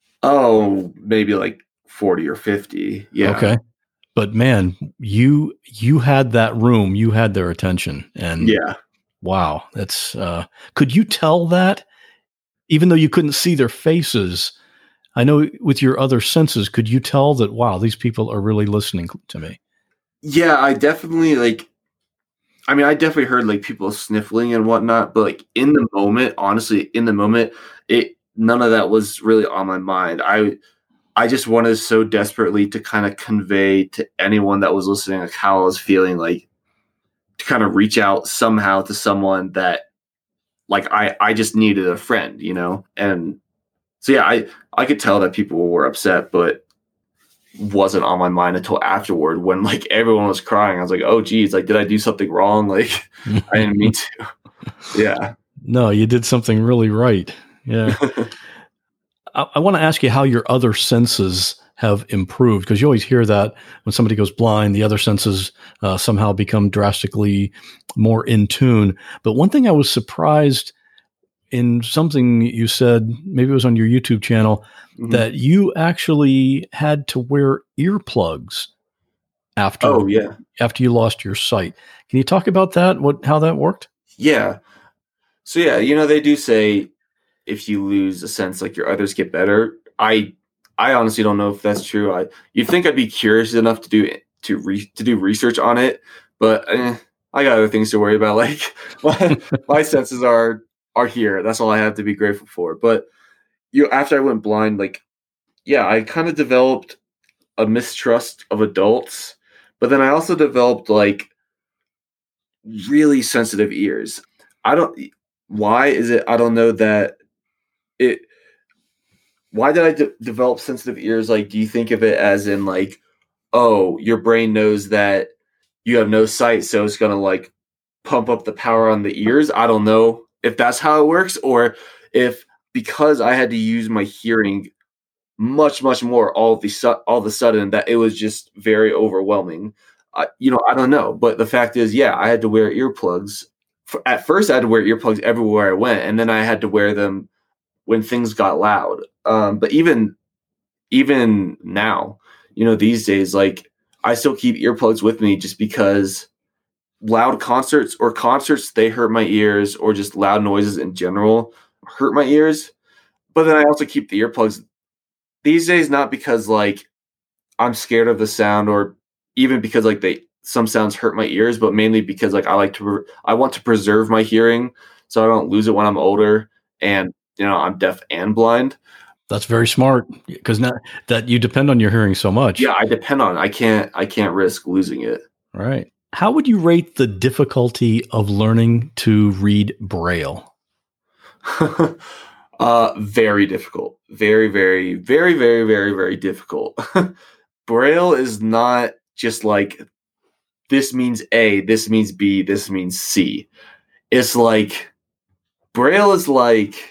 Oh, maybe like forty or fifty. Yeah. Okay. But man, you you had that room, you had their attention. And Yeah. wow, that's uh could you tell that, even though you couldn't see their faces? I know with your other senses, could you tell that, wow, these people are really listening to me? Yeah, I definitely like I mean, I definitely heard like people sniffling and whatnot, but like in the moment, honestly, in the moment, it none of that was really on my mind. I I just wanted so desperately to kind of convey to anyone that was listening like how I was feeling, like to kind of reach out somehow to someone that like I I just needed a friend, you know? And so yeah, I I could tell that people were upset, but wasn't on my mind until afterward when like everyone was crying. I was like, oh geez, like did I do something wrong? Like I didn't mean to. Yeah. No, you did something really right. Yeah. I, I want to ask you how your other senses have improved? Because you always hear that when somebody goes blind, the other senses uh, somehow become drastically more in tune. But one thing I was surprised in something you said, maybe it was on your YouTube channel, mm-hmm. that you actually had to wear earplugs after, oh, yeah. after you lost your sight. Can you talk about that? What, how that worked? Yeah. So yeah, you know, they do say if you lose a sense, like your others get better. I, I honestly don't know if that's true. I, you'd think I'd be curious enough to do, to re, to do research on it, but eh, I got other things to worry about. Like my, my senses are, are here. That's all I have to be grateful for. But you know, after I went blind, like, yeah, I kind of developed a mistrust of adults, but then I also developed like really sensitive ears. I don't, why is it? I don't know that it, why did I de- develop sensitive ears? Like, do you think of it as in like, oh, your brain knows that you have no sight, so it's going to like pump up the power on the ears? I don't know if that's how it works, or if because I had to use my hearing much, much more all of the su- all of a sudden that it was just very overwhelming. Uh, you know, I don't know. But the fact is, yeah, I had to wear earplugs. For, at first, I had to wear earplugs everywhere I went, and then I had to wear them when things got loud. Um, but even even now, you know, these days, like I still keep earplugs with me just because loud concerts or concerts, they hurt my ears, or just loud noises in general hurt my ears. But then I also keep the earplugs these days, not because like I'm scared of the sound, or even because like they, some sounds hurt my ears, but mainly because like I like to, I want to preserve my hearing so I don't lose it when I'm older and, you know, I'm deaf and blind. That's very smart, because now that you depend on your hearing so much. Yeah, I depend on it. I can't, I can't risk losing it. Right. How would you rate the difficulty of learning to read Braille? uh, very difficult. Very, very, very, very, very, very difficult. Braille is not just like, this means A, this means B, this means C. It's like, Braille is like,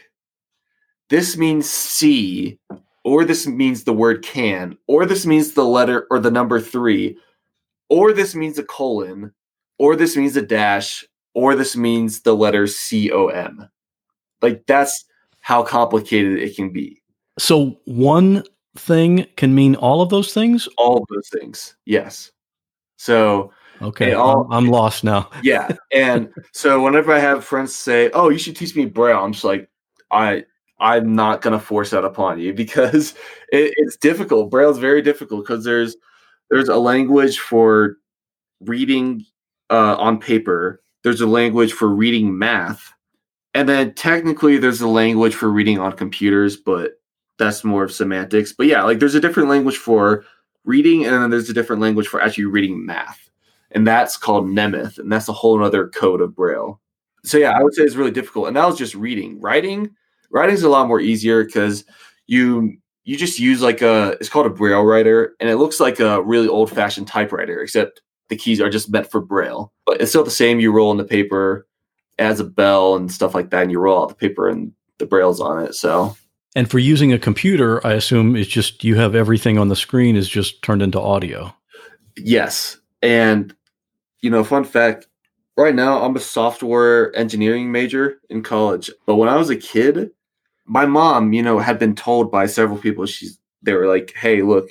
this means C, or this means the word can, or this means the letter or the number three, or this means a colon, or this means a dash, or this means the letter C O M. Like, that's how complicated it can be. So one thing can mean all of those things? All of those things, yes. So, okay, all, I'm, I'm lost now. Yeah, and so whenever I have friends say, "Oh, you should teach me Braille," I'm just like, I, I'm not gonna force that upon you, because it, it's difficult. Braille is very difficult because there's there's a language for reading uh, on paper. There's a language for reading math, and then technically there's a language for reading on computers, but that's more of semantics. But yeah, like there's a different language for reading, and then there's a different language for actually reading math, and that's called Nemeth, and that's a whole other code of Braille. So yeah, I would say it's really difficult, and that was just reading. Writing, writing is a lot more easier because you you just use like a, it's called a Braille writer, and it looks like a really old fashioned typewriter, except the keys are just meant for Braille. But it's still the same. You roll in the paper, adds a bell and stuff like that, and you roll out the paper and the Braille's on it. So. And for using a computer, I assume it's just you have everything on the screen is just turned into audio. Yes. And, you know, fun fact, right now I'm a software engineering major in college. But when I was a kid, my mom, you know, had been told by several people, she's, they were like, hey, look,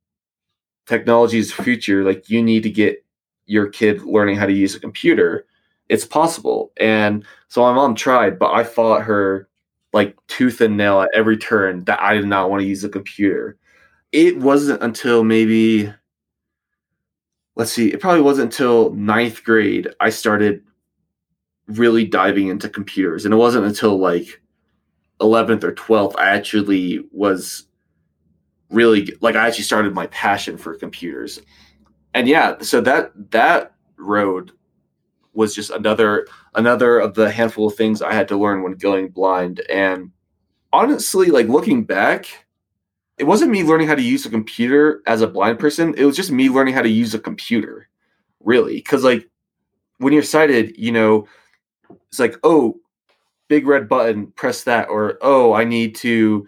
technology is the future. Like, you need to get your kid learning how to use a computer. It's possible. And so my mom tried, but I fought her like tooth and nail at every turn that I did not want to use a computer. It wasn't until maybe, let's see, it probably wasn't until ninth grade I started really diving into computers. And it wasn't until like eleventh or twelfth I actually was really, like I actually started my passion for computers. And yeah, so that that road was just another another of the handful of things I had to learn when going blind. And honestly, like looking back, it wasn't me learning how to use a computer as a blind person. It was just me learning how to use a computer, really. Because like when you're sighted, you know, it's like, oh, big red button, press that. Or, oh, I need to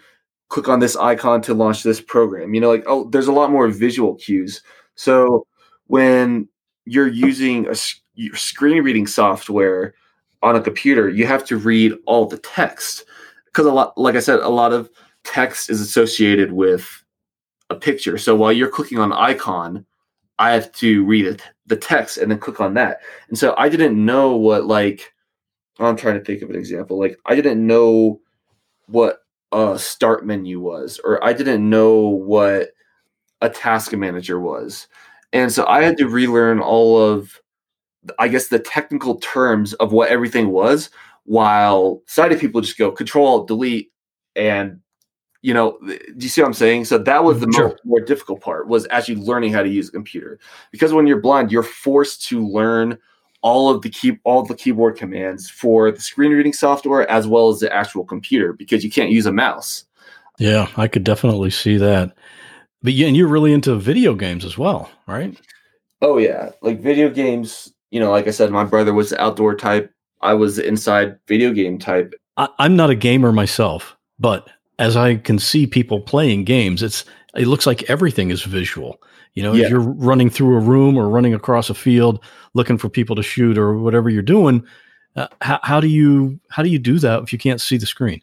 click on this icon to launch this program. You know, like, oh, there's a lot more visual cues. So when you're using a screen reading software on a computer, you have to read all the text because a lot, like I said, a lot of text is associated with a picture. So while you're clicking on an icon, I have to read it, the text and then click on that. And so I didn't know what, like, I'm trying to think of an example. Like, I didn't know what a start menu was, or I didn't know what a task manager was. And so I had to relearn all of, I guess, the technical terms of what everything was, while sighted people just go control, delete, and, you know, do you see what I'm saying? So that was the Sure. more, more difficult part, was actually learning how to use a computer. Because when you're blind, you're forced to learn all of the key, all of the keyboard commands for the screen reading software as well as the actual computer, because you can't use a mouse. Yeah, I could definitely see that. But yeah, and you're really into video games as well, right? Oh yeah, like video games. You know, like I said, my brother was the outdoor type. I was the inside video game type. I, I'm not a gamer myself, but as I can see people playing games, it's it looks like everything is visual. You know, Yeah. if you're running through a room or running across a field looking for people to shoot or whatever you're doing, uh, how, how do you how do you do that if you can't see the screen?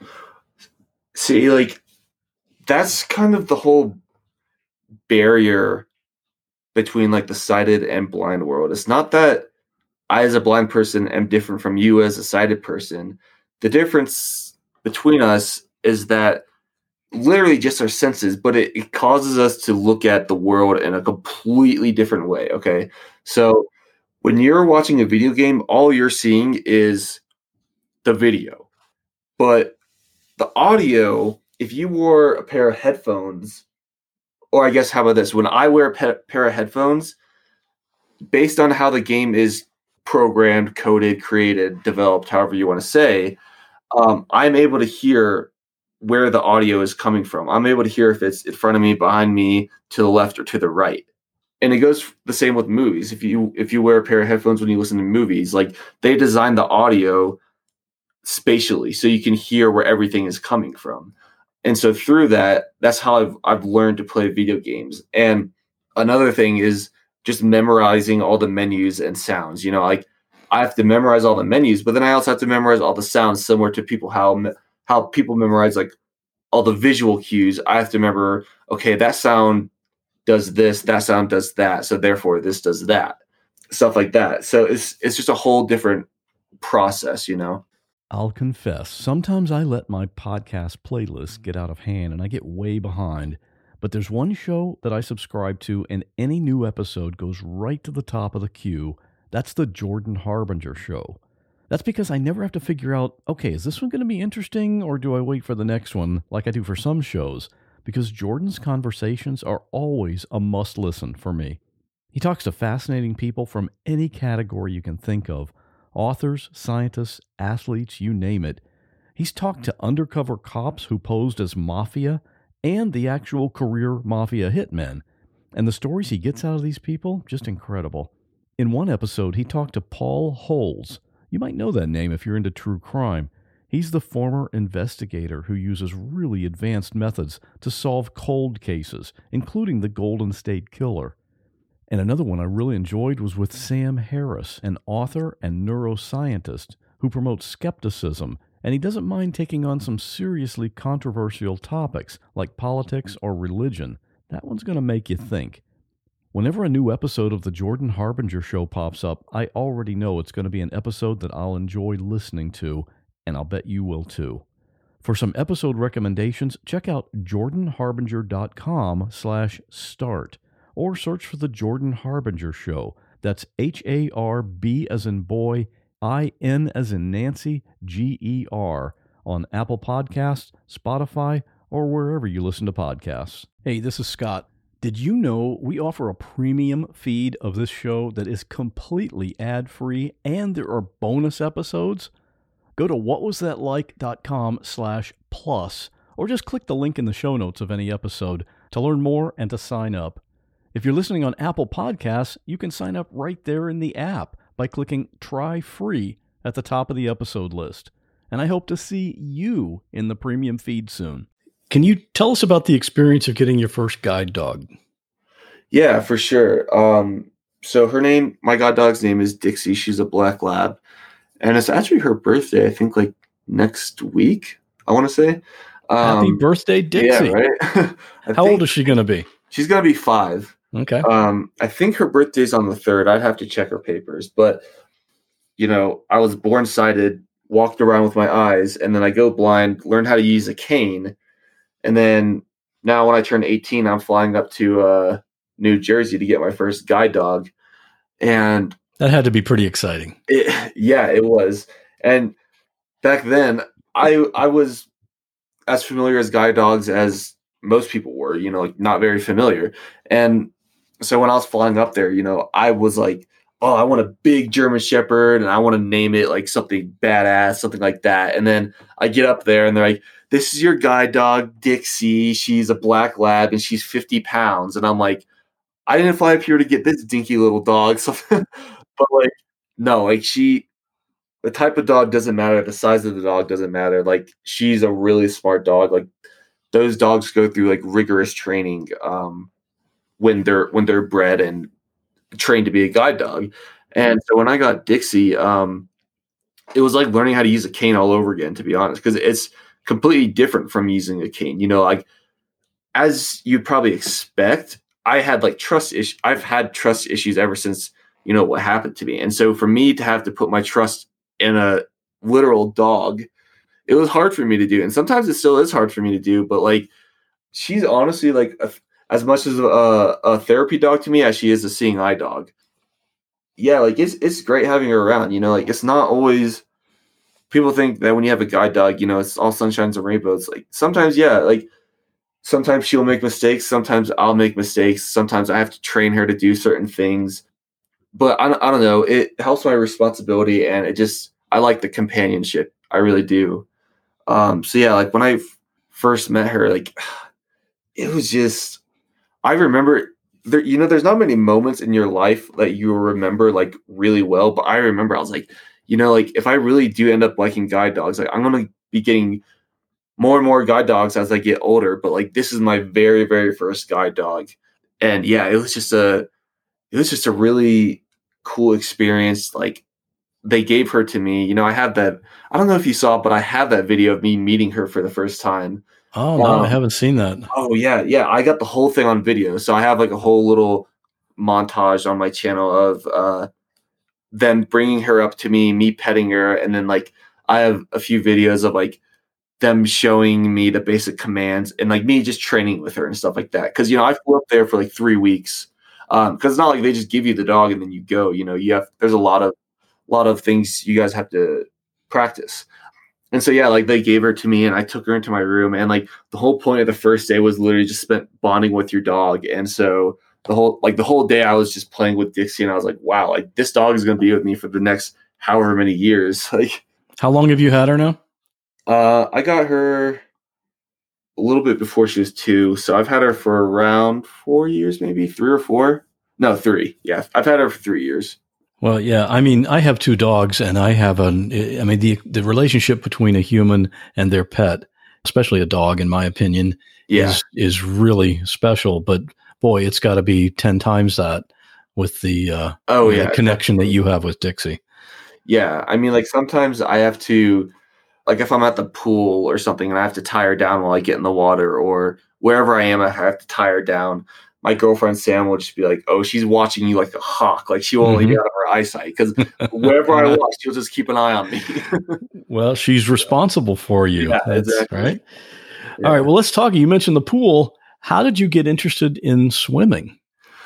See, like, that's kind of the whole barrier between, like, the sighted and blind world. It's not that I, as a blind person, am different from you as a sighted person. The difference between us is that literally just our senses, but it, it causes us to look at the world in a completely different way. Okay. So when you're watching a video game, all you're seeing is the video, but the audio, if you wore a pair of headphones, or I guess, how about this? When I wear a pa- pair of headphones, based on how the game is programmed, coded, created, developed, however you want to say, um, I'm able to hear where the audio is coming from. I'm able to hear if it's in front of me, behind me, to the left, or to the right. And it goes the same with movies. If you if you wear a pair of headphones when you listen to movies, like, they design the audio spatially so you can hear where everything is coming from. And so through that, that's how I've I've learned to play video games. And another thing is just memorizing all the menus and sounds. You know, like, I have to memorize all the menus, but then I also have to memorize all the sounds, similar to people how how people memorize, like, all the visual cues. I have to remember, okay, that sound does this, that sound does that, so therefore this does that, stuff like that. So it's it's just a whole different process, you know. I'll confess, sometimes I let my podcast playlist get out of hand and I get way behind. But there's one show that I subscribe to, and any new episode goes right to the top of the queue. That's the Jordan Harbinger Show. That's because I never have to figure out, okay, is this one going to be interesting, or do I wait for the next one like I do for some shows? Because Jordan's conversations are always a must-listen for me. He talks to fascinating people from any category you can think of. Authors, scientists, athletes, you name it. He's talked to undercover cops who posed as mafia and the actual career mafia hitmen. And the stories he gets out of these people, just incredible. In one episode, he talked to Paul Holes. You might know that name if you're into true crime. He's the former investigator who uses really advanced methods to solve cold cases, including the Golden State Killer. And another one I really enjoyed was with Sam Harris, an author and neuroscientist who promotes skepticism, and he doesn't mind taking on some seriously controversial topics like politics or religion. That one's going to make you think. Whenever a new episode of the Jordan Harbinger Show pops up, I already know it's going to be an episode that I'll enjoy listening to, and I'll bet you will too. For some episode recommendations, check out jordanharbinger.com slash start, or search for the Jordan Harbinger Show. That's H A R B as in boy, I N as in Nancy, G E R, on Apple Podcasts, Spotify, or wherever you listen to podcasts. Hey, this is Scott. Did you know we offer a premium feed of this show that is completely ad-free, and there are bonus episodes? Go to whatwasthatlike.com slash plus, or just click the link in the show notes of any episode to learn more and to sign up. If you're listening on Apple Podcasts, you can sign up right there in the app by clicking Try Free at the top of the episode list. And I hope to see you in the premium feed soon. Can you tell us about the experience of getting your first guide dog? Yeah, for sure. Um, so her name, my guide dog's name is Dixie. She's a black lab. And it's actually her birthday, I think like next week, I want to say. Um, Happy birthday, Dixie. Yeah, right? How old is she going to be? She's going to be five. Okay. Um, I think her birthday's on the third. I'd have to check her papers. But, you know, I was born sighted, walked around with my eyes, and then I go blind, learned how to use a cane. And then now when I turn eighteen, I'm flying up to uh, New Jersey to get my first guide dog. And that had to be pretty exciting. It, yeah, it was. And back then, I I was as familiar as guide dogs as most people were, you know, like not very familiar. And so when I was flying up there, you know, I was like, oh, I want a big German Shepherd and I want to name it like something badass, something like that. And then I get up there and they're like, this is your guide dog, Dixie. She's a black lab and she's fifty pounds. And I'm like, I didn't fly up here to get this dinky little dog. So, but like, no, like she, the type of dog doesn't matter. The size of the dog doesn't matter. Like she's a really smart dog. Like those dogs go through like rigorous training um, when they're, when they're bred and trained to be a guide dog. And so when I got Dixie, um, it was like learning how to use a cane all over again, to be honest, because it's completely different from using a cane. You know, like as you'd probably expect, I had like trust issues. I've had trust issues ever since, you know, what happened to me. And so for me to have to put my trust in a literal dog, it was hard for me to do. And sometimes it still is hard for me to do, but like, she's honestly like a, as much as a, a therapy dog to me as she is a seeing eye dog. Yeah. Like it's, it's great having her around, you know, like it's not always, people think that when you have a guide dog, you know, it's all sunshines and rainbows. Like sometimes, yeah, like sometimes she'll make mistakes. Sometimes I'll make mistakes. Sometimes I have to train her to do certain things. But I, I don't know. It helps my responsibility, and it just I like the companionship. I really do. Um, so yeah, like when I f- first met her, like it was just. I remember there. You know, there's not many moments in your life that you remember like really well. But I remember I was like, you know, like if I really do end up liking guide dogs, like I'm gonna be getting more and more guide dogs as I get older. But like this is my very very first guide dog, and yeah, it was just a. It was just a really cool experience. Like they gave her to me, you know, I have that, I don't know if you saw it, but I have that video of me meeting her for the first time. Oh no, um, I haven't seen that. Oh yeah. Yeah. I got the whole thing on video. So I have like a whole little montage on my channel of uh, them bringing her up to me, me petting her. And then like, I have a few videos of like them showing me the basic commands and like me just training with her and stuff like that. Cause you know, I flew up there for like three weeks. Um, cause it's not like they just give you the dog and then you go, you know, you have, there's a lot of, lot of things you guys have to practice. And so, yeah, like they gave her to me and I took her into my room, and like the whole point of the first day was literally just spent bonding with your dog. And so the whole, like the whole day I was just playing with Dixie, and I was like, wow, like this dog is going to be with me for the next however many years. Like, how long have you had her now? Uh, I got her a little bit before she was two. So I've had her for around four years, maybe three or four. No, three. Yeah. I've had her for three years. Well, yeah. I mean, I have two dogs, and I have an, I mean, the, the relationship between a human and their pet, especially a dog, in my opinion, yeah. is, is really special. But boy, it's got to be ten times that with the, uh, oh, the yeah, connection that you have with Dixie. Yeah. I mean, like sometimes I have to, like if I'm at the pool or something and I have to tie her down while I get in the water, or wherever I am, I have to tie her down. My girlfriend Sam will just be like, oh, she's watching you like a hawk. Like she won't mm-hmm. let you out of her eyesight, because wherever I watch, she'll just keep an eye on me. Well, she's responsible for you. Yeah, That's exactly. Right. Yeah. All right. Well, let's talk. You mentioned the pool. How did you get interested in swimming?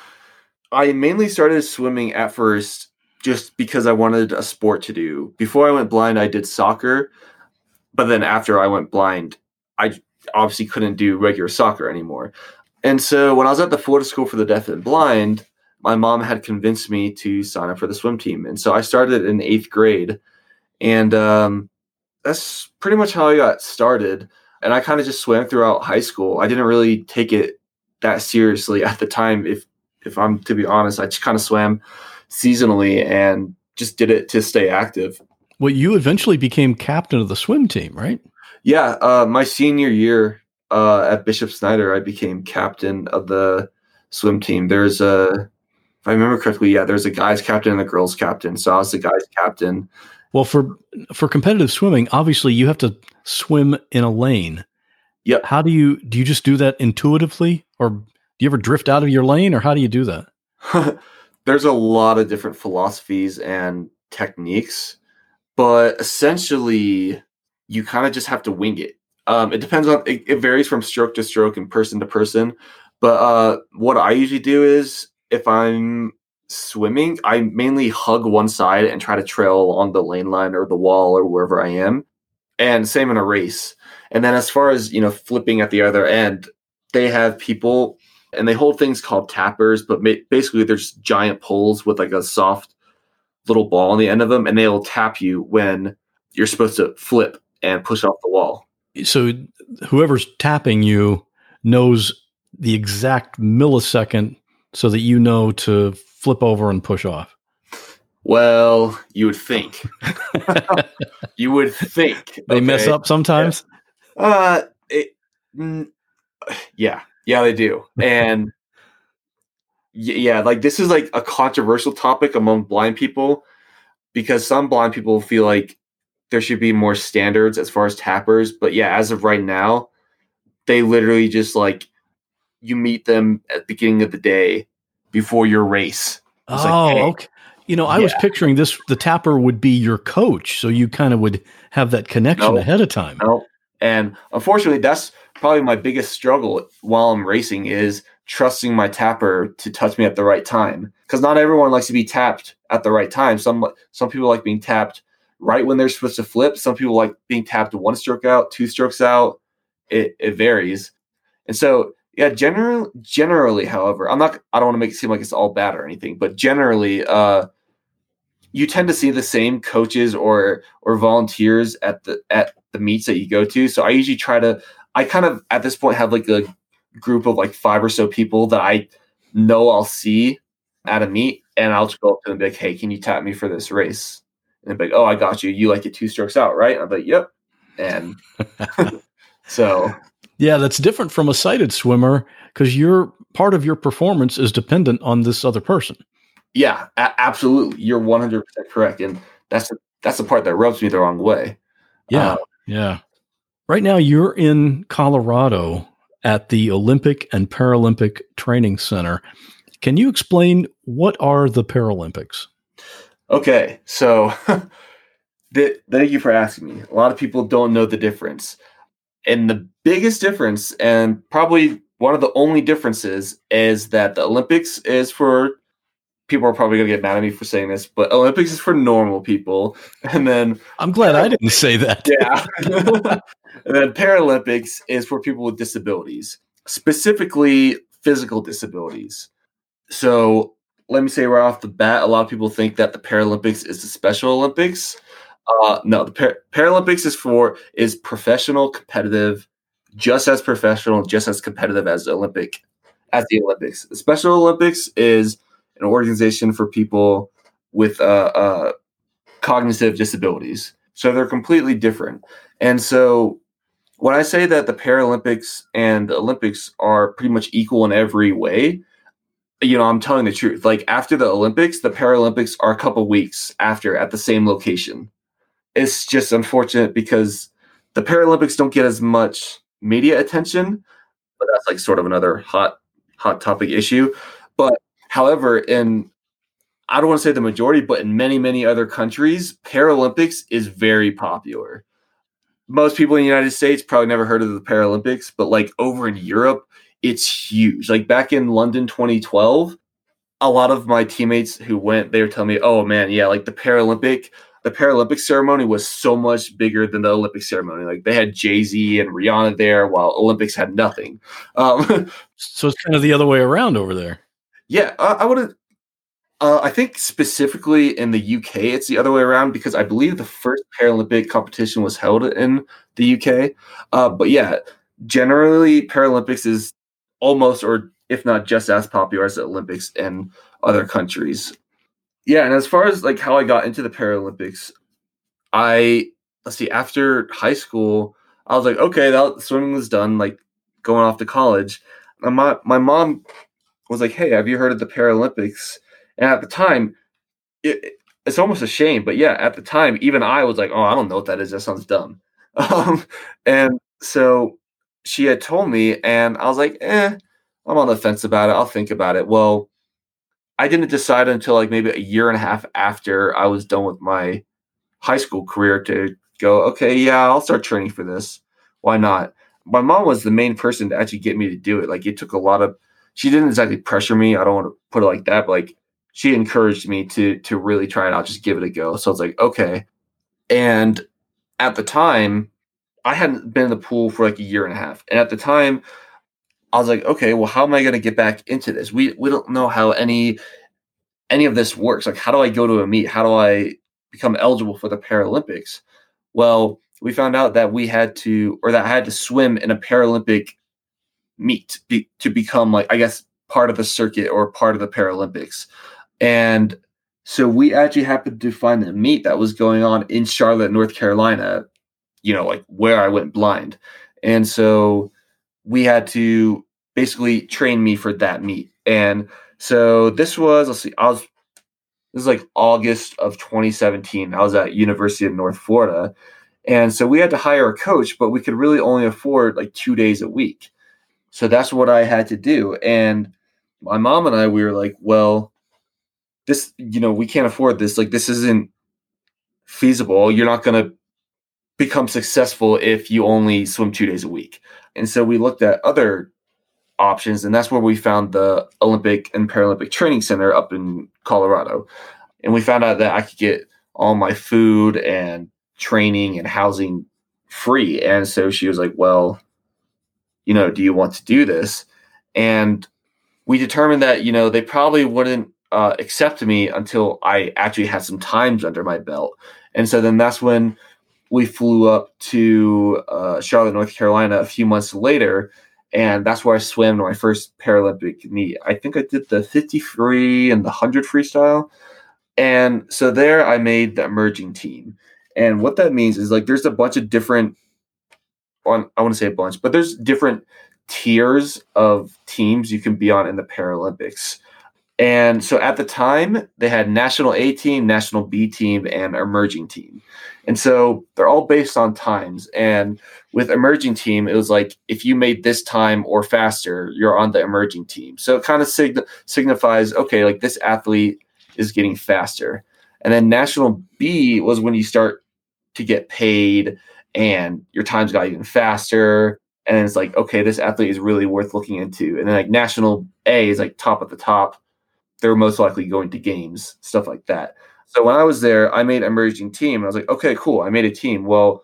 I mainly started swimming at first just because I wanted a sport to do. Before I went blind, I did soccer. But then after I went blind, I obviously couldn't do regular soccer anymore. And so when I was at the Florida School for the Deaf and Blind, my mom had convinced me to sign up for the swim team. And so I started in eighth grade. And um, that's pretty much how I got started. And I kind of just swam throughout high school. I didn't really take it that seriously at the time. If, if I'm to be honest, I just kind of swam seasonally and just did it to stay active. Well, you eventually became captain of the swim team, right? Yeah. Uh, my senior year, uh, at Bishop Snyder, I became captain of the swim team. There's a, if I remember correctly, yeah, there's a guys captain and a girls captain. So I was the guys captain. Well, for for competitive swimming, obviously you have to swim in a lane. Yep. How do you do you just do that intuitively, or do you ever drift out of your lane, or how do you do that? There's a lot of different philosophies and techniques, but essentially you kind of just have to wing it. Um, it depends on, it, it varies from stroke to stroke and person to person. But uh, what I usually do is if I'm swimming, I mainly hug one side and try to trail along the lane line or the wall or wherever I am. And same in a race. And then as far as, you know, flipping at the other end, they have people and they hold things called tappers, but ma- basically they're just giant poles with like a soft little ball on the end of them. And they'll tap you when you're supposed to flip and push off the wall. So whoever's tapping you knows the exact millisecond so that you know to flip over and push off. Well, you would think. you would think. They okay? mess up sometimes? Yeah. Uh, it, mm, yeah. Yeah, they do. And y- yeah, like this is like a controversial topic among blind people because some blind people feel like there should be more standards as far as tappers. But yeah, as of right now, they literally just like, you meet them at the beginning of the day before your race. It's oh, like, hey, okay. You know, I yeah. was picturing this, the tapper would be your coach. So you kind of would have that connection No. ahead of time. No. And unfortunately, that's probably my biggest struggle while I'm racing is trusting my tapper to touch me at the right time. Because not everyone likes to be tapped at the right time. Some some people like being tapped right when they're supposed to flip. Some people like being tapped one stroke out, two strokes out. It it varies. And so, yeah, generally, generally, however, I'm not, I don't want to make it seem like it's all bad or anything, but generally, uh, you tend to see the same coaches or or volunteers at the at the meets that you go to. So I usually try to, I kind of at this point have like a group of like five or so people that I know I'll see at a meet, and I'll just go up to them and be like, hey, can you tap me for this race? And they'll be like, oh, I got you. You like it two strokes out, right? And I'm like, yep. And so. Yeah, that's different from a sighted swimmer because your part of your performance is dependent on this other person. Yeah, a- absolutely. You're one hundred percent correct. And that's the, that's the part that rubs me the wrong way. Yeah, uh, yeah. Right now you're in Colorado at the Olympic and Paralympic Training Center. Can you explain what are the Paralympics? Okay, so th- thank you for asking me. A lot of people don't know the difference. And the biggest difference, and probably one of the only differences, is that the Olympics is for, people are probably going to get mad at me for saying this, but Olympics is for normal people. And then I'm glad I didn't say that. Yeah. And then Paralympics is for people with disabilities, specifically physical disabilities. So let me say right off the bat, a lot of people think that the Paralympics is the Special Olympics. Uh, no, the Par- Paralympics is for is professional, competitive, just as professional, just as competitive as the Olympic, as the Olympics. The Special Olympics is an organization for people with uh, uh, cognitive disabilities, so they're completely different. And so, when I say that the Paralympics and the Olympics are pretty much equal in every way, you know, I'm telling the truth. Like after the Olympics, the Paralympics are a couple weeks after at the same location. It's just unfortunate because the Paralympics don't get as much media attention, but that's like sort of another hot, hot topic issue. But however, in, I don't want to say the majority, but in many, many other countries, Paralympics is very popular. Most people in the United States probably never heard of the Paralympics, but like over in Europe, it's huge. Like back in London twenty twelve, a lot of my teammates who went, they were telling me, oh man, yeah, like the Paralympic, the Paralympic ceremony was so much bigger than the Olympic ceremony. Like they had Jay-Z and Rihanna there while Olympics had nothing. Um, so it's kind of the other way around over there. Yeah, I, I would have, uh, I think specifically in the U K, it's the other way around because I believe the first Paralympic competition was held in the U K. Uh, but yeah, generally Paralympics is almost, or if not just as popular as the Olympics in other countries. Yeah, and as far as like how I got into the Paralympics, I, let's see, after high school, I was like, okay, that swimming was done. Like going off to college. And my, my mom was like, hey, have you heard of the Paralympics? And at the time, it, it's almost a shame. But yeah, at the time, even I was like, oh, I don't know what that is. That sounds dumb. Um, and so she had told me, and I was like, eh, I'm on the fence about it. I'll think about it. Well, I didn't decide until like maybe a year and a half after I was done with my high school career to go, okay, yeah, I'll start training for this. Why not? My mom was the main person to actually get me to do it. Like it took a lot of, she didn't exactly pressure me. I don't want to put it like that, but like she encouraged me to, to really try it out, just give it a go. So I was like, okay. And at the time, I hadn't been in the pool for like a year and a half. And at the time, I was like, okay, well, how am I going to get back into this? We we don't know how any any of this works. Like, how do I go to a meet? How do I become eligible for the Paralympics? Well, we found out that we had to, or that I had to swim in a Paralympic meet be, to become like, I guess, part of the circuit or part of the Paralympics. And so we actually happened to find a meet that was going on in Charlotte, North Carolina, you know, like where I went blind. And so we had to basically train me for that meet. And so this was, let's see, I was, this is like August of twenty seventeen. I was at University of North Florida. And so we had to hire a coach, but we could really only afford like two days a week. So that's what I had to do. And my mom and I, we were like, well, this, you know, we can't afford this. Like, this isn't feasible. You're not going to become successful if you only swim two days a week. And so we looked at other options, and that's where we found the Olympic and Paralympic Training Center up in Colorado. And we found out that I could get all my food and training and housing free. And so she was like, well, you know, do you want to do this? And we determined that, you know, they probably wouldn't uh, accept me until I actually had some times under my belt. And so then that's when we flew up to uh, Charlotte, North Carolina a few months later. And that's where I swam my first Paralympic meet. I think I did the fifty free and the one hundred freestyle. And so there I made the emerging team. And what that means is like there's a bunch of different, on I want to say a bunch, but there's different tiers of teams you can be on in the Paralympics. And so at the time, they had National A team, National B team, and Emerging team. And so they're all based on times. And with Emerging team, it was like, if you made this time or faster, you're on the Emerging team. So it kind of sign- signifies, okay, like this athlete is getting faster. And then National B was when you start to get paid and your times got even faster. And it's like, okay, this athlete is really worth looking into. And then like National A is like top at the top. They're most likely going to games, stuff like that. So when I was there, I made emerging team. And I was like, okay, cool. I made a team. Well,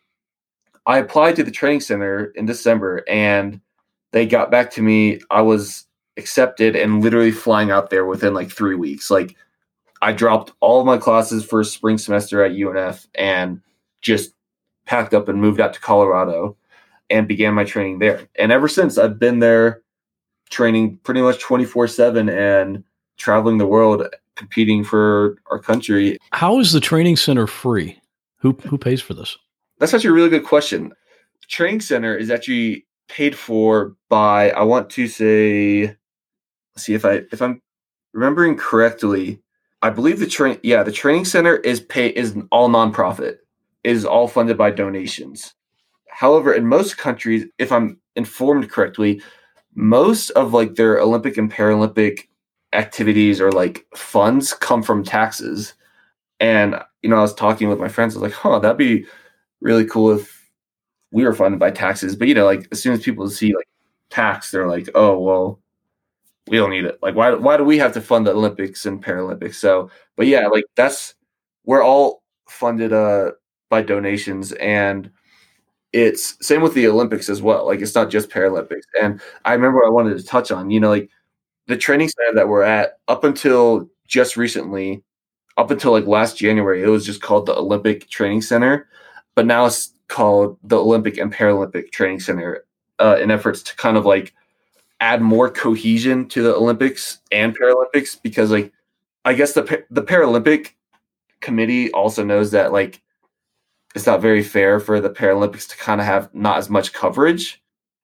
I applied to the training center in December and they got back to me. I was accepted and literally flying out there within like three weeks. Like I dropped all of my classes for spring semester at U N F and just packed up and moved out to Colorado and began my training there. And ever since, I've been there training pretty much twenty-four seven and traveling the world, competing for our country. How is the training center free? Who who pays for this? That's actually a really good question. The training center is actually paid for by, I want to say, let's see if I if I'm remembering correctly, I believe the train yeah, the training center is pay is all nonprofit, is all funded by donations. However, in most countries, if I'm informed correctly, most of like their Olympic and Paralympic activities or like funds come from taxes. And, you know, I was talking with my friends, I was like, huh, that'd be really cool if we were funded by taxes. But, you know, like as soon as people see like tax, they're like, oh, well, we don't need it. Like, why, why do we have to fund the Olympics and Paralympics? So, but yeah, like that's, we're all funded uh, by donations. And it's same with the Olympics as well. Like it's not just Paralympics. And I remember I wanted to touch on, you know, like the training center that we're at up until just recently, up until like last January, it was just called the Olympic Training Center, but now it's called the Olympic and Paralympic Training Center uh, in efforts to kind of like add more cohesion to the Olympics and Paralympics, because like, I guess the, the Paralympic committee also knows that like, it's not very fair for the Paralympics to kind of have not as much coverage.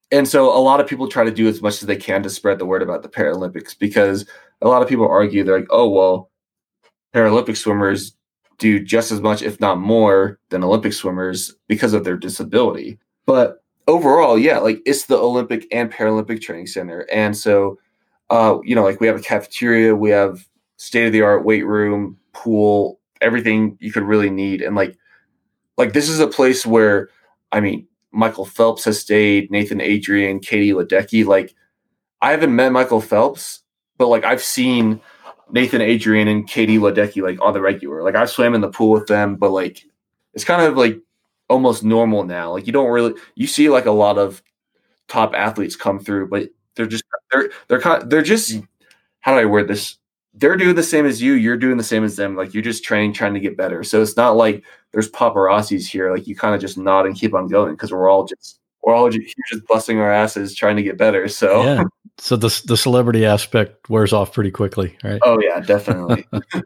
and so a lot of people try to do as much as they can to spread the word about the Paralympics, because a lot of people argue, they're like, oh, well, Paralympic swimmers do just as much, if not more, than Olympic swimmers because of their disability. But overall, yeah, like it's the Olympic and Paralympic Training Center. And so, uh, you know, like we have a cafeteria, we have state-of-the-art weight room, pool, everything you could really need. And like, like this is a place where, I mean, Michael Phelps has stayed, Nathan Adrian, Katie Ledecky. Like, I haven't met Michael Phelps, but like I've seen Nathan Adrian and Katie Ledecky like on the regular. Like I've swam in the pool with them, but like it's kind of like almost normal now. Like you don't really you see like a lot of top athletes come through, but they're just they're they're kind of, they're just how do I word this? They're doing the same as you. You're doing the same as them. Like you're just training, trying to get better. So it's not like there's paparazzis here. Like you kind of just nod and keep on going because we're all just we're all just, just busting our asses trying to get better. So yeah. So the the celebrity aspect wears off pretty quickly, right? Oh yeah, definitely.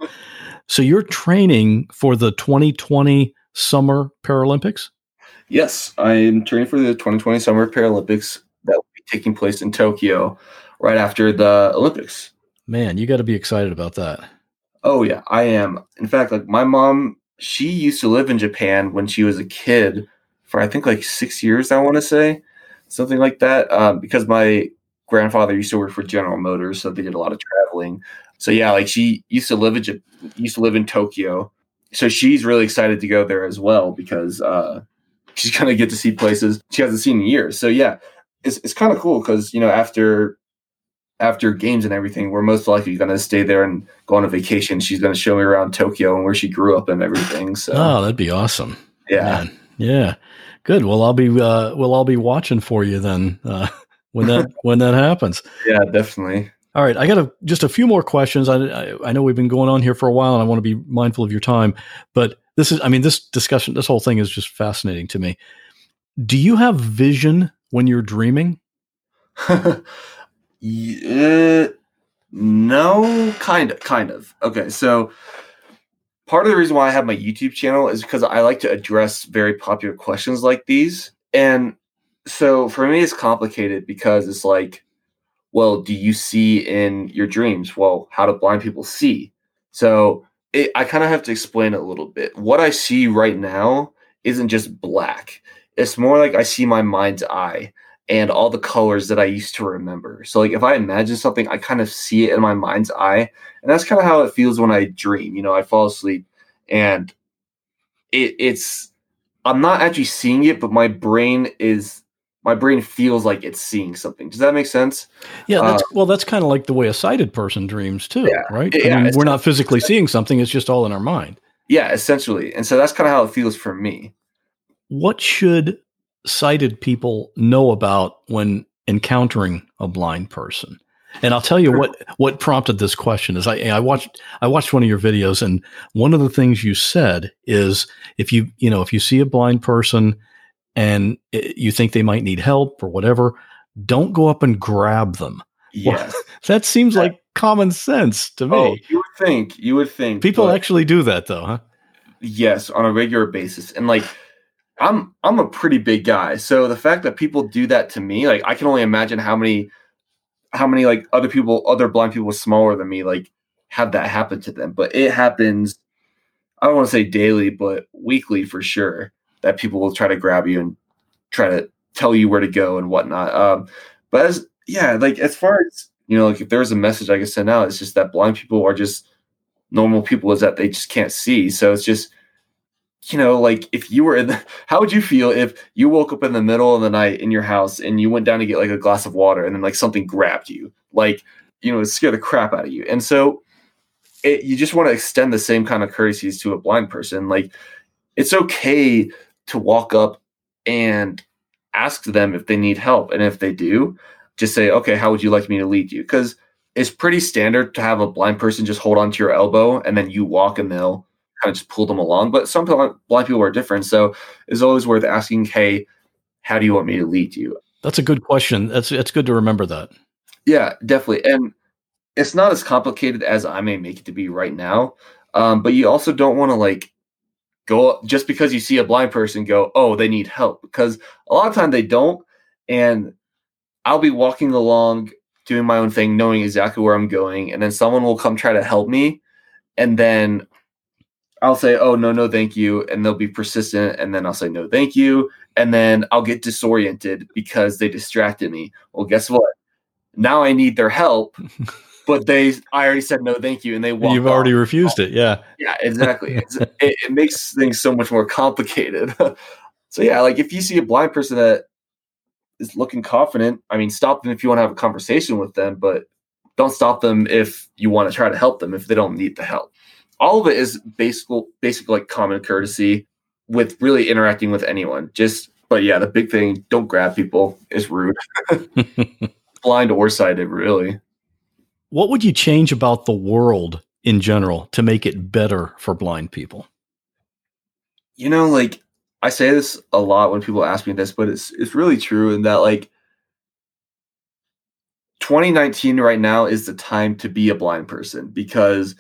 So you're training for the twenty twenty Summer Paralympics? Yes, I am training for the twenty twenty Summer Paralympics that will be taking place in Tokyo right after the Olympics. Man, you got to be excited about that. Oh yeah, I am. In fact, like my mom, she used to live in Japan when she was a kid for I think like six years, I want to say, something like that, um, because my grandfather used to work for General Motors, so they did a lot of traveling. So yeah, like she used to live in used to live in Tokyo, so she's really excited to go there as well because uh, she's gonna get to see places she hasn't seen in years. So yeah, it's it's kind of cool because you know after after games and everything, we're most likely gonna stay there and go on a vacation. She's gonna show me around Tokyo and where she grew up and everything. So oh, that'd be awesome. Yeah, man. Yeah, good. Well, I'll be uh, we'll all be watching for you then. Uh, when that when that happens. Yeah, definitely. All right, I got a, just a few more questions. I, I I know we've been going on here for a while, and I want to be mindful of your time. But this is, I mean, this discussion, this whole thing is just fascinating to me. Do you have vision when you're dreaming? yeah, no, kind of, kind of. Okay, so part of the reason why I have my YouTube channel is because I like to address very popular questions like these, and so for me, it's complicated because it's like, well, do you see in your dreams? Well, how do blind people see? So it, I kind of have to explain it a little bit. What I see right now isn't just black. It's more like I see my mind's eye and all the colors that I used to remember. So like if I imagine something, I kind of see it in my mind's eye. And that's kind of how it feels when I dream. You know, I fall asleep and it, it's, I'm not actually seeing it, but my brain is, my brain feels like it's seeing something. Does that make sense? Yeah. That's, uh, well, that's kind of like the way a sighted person dreams too, yeah, right? Yeah, I mean, we're not physically seeing something. It's just all in our mind. Yeah, essentially. And so that's kind of how it feels for me. What should sighted people know about when encountering a blind person? And I'll tell you what, what prompted this question is I, I watched, I watched one of your videos, and one of the things you said is if you, you know, if you see a blind person and it, you think they might need help or whatever, don't go up and grab them. Yes. Well, that seems like common sense to me. Oh, you would think, you would think. People actually do that though, huh? Yes, on a regular basis. And like, I'm, I'm a pretty big guy. So the fact that people do that to me, like I can only imagine how many, how many like other people, other blind people smaller than me, like have that happen to them. But it happens, I don't want to say daily, but weekly for sure, that people will try to grab you and try to tell you where to go and whatnot. Um, but as, yeah, like as far as, you know, like if there's a message I can send out, it's just that blind people are just normal people, is that they just can't see. So it's just, you know, like if you were in the, how would you feel if you woke up in the middle of the night in your house and you went down to get like a glass of water and then like something grabbed you, like, you know, it scared the crap out of you. And so it, you just want to extend the same kind of courtesies to a blind person. Like it's okay to walk up and ask them if they need help. And if they do, just say, okay, how would you like me to lead you? Because it's pretty standard to have a blind person just hold onto your elbow and then you walk and they'll kind of just pull them along. But some blind people are different. So it's always worth asking, hey, how do you want me to lead you? That's a good question. That's it's good to remember that. Yeah, definitely. And it's not as complicated as I may make it to be right now. Um, but you also don't want to like go just because you see a blind person go, oh, they need help, because a lot of time they don't. And I'll be walking along doing my own thing, knowing exactly where I'm going, and then someone will come try to help me, and then I'll say, oh, no, no, thank you, and they'll be persistent, and then I'll say, no, thank you, and then I'll get disoriented because they distracted me. Well, guess what? Now I need their help, but they, I already said no, thank you, and they walk You've already off. refused it, yeah. Yeah, exactly. It's, it, it makes things so much more complicated. So yeah, like if you see a blind person that is looking confident, I mean, stop them if you want to have a conversation with them, but don't stop them if you want to try to help them if they don't need the help. All of it is basic, basic like common courtesy with really interacting with anyone. Just, but yeah, the big thing, don't grab people is rude. Blind or sighted, really. What would you change about the world in general to make it better for blind people? You know, like I say this a lot when people ask me this, but it's it's really true in that like twenty nineteen right now is the time to be a blind person, because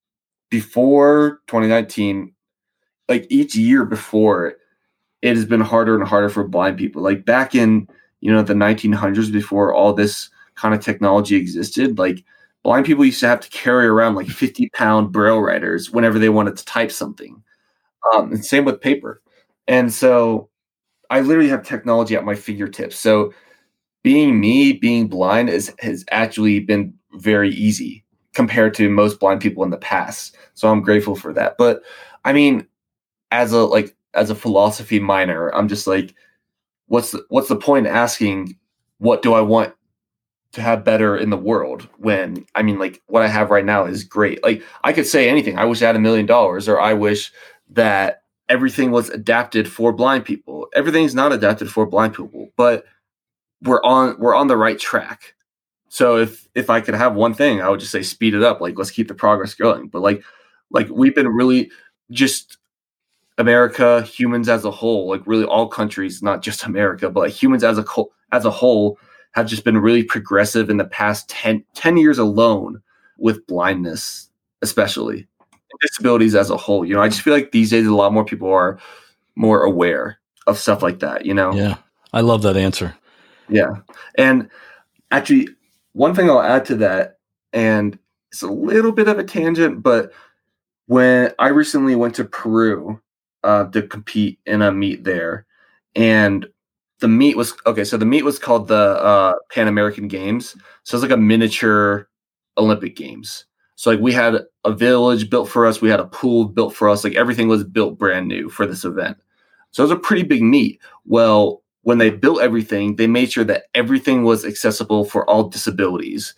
before twenty nineteen, like each year before, it has been harder and harder for blind people. Like back in, you know, the nineteen hundreds, before all this kind of technology existed, like blind people used to have to carry around like fifty pound braille writers whenever they wanted to type something. Um, and same with paper. And so I literally have technology at my fingertips. So being me, being blind is has actually been very easy compared to most blind people in the past. So I'm grateful for that. But I mean, as a like as a philosophy minor, I'm just like, what's the, what's the point in asking what do I want to have better in the world when, I mean, like what I have right now is great. Like I could say anything. I wish I had a million dollars, or I wish that everything was adapted for blind people. Everything's not adapted for blind people, but we're on we're on the right track. So if if I could have one thing, I would just say speed it up. Like let's keep the progress going. But like like we've been really just America, humans as a whole, like really all countries, not just America, but like humans as a co- as a whole have just been really progressive in the past ten, ten years alone with blindness, especially and disabilities as a whole. You know, I just feel like these days a lot more people are more aware of stuff like that, you know? Yeah. I love that answer. Yeah. And actually, one thing I'll add to that, and it's a little bit of a tangent, but when I recently went to Peru uh, to compete in a meet there, and the meet was, okay, so the meet was called the uh, Pan American Games. So it's like a miniature Olympic Games. So like we had a village built for us. We had a pool built for us. Like everything was built brand new for this event. So it was a pretty big meet. Well, when they built everything, they made sure that everything was accessible for all disabilities.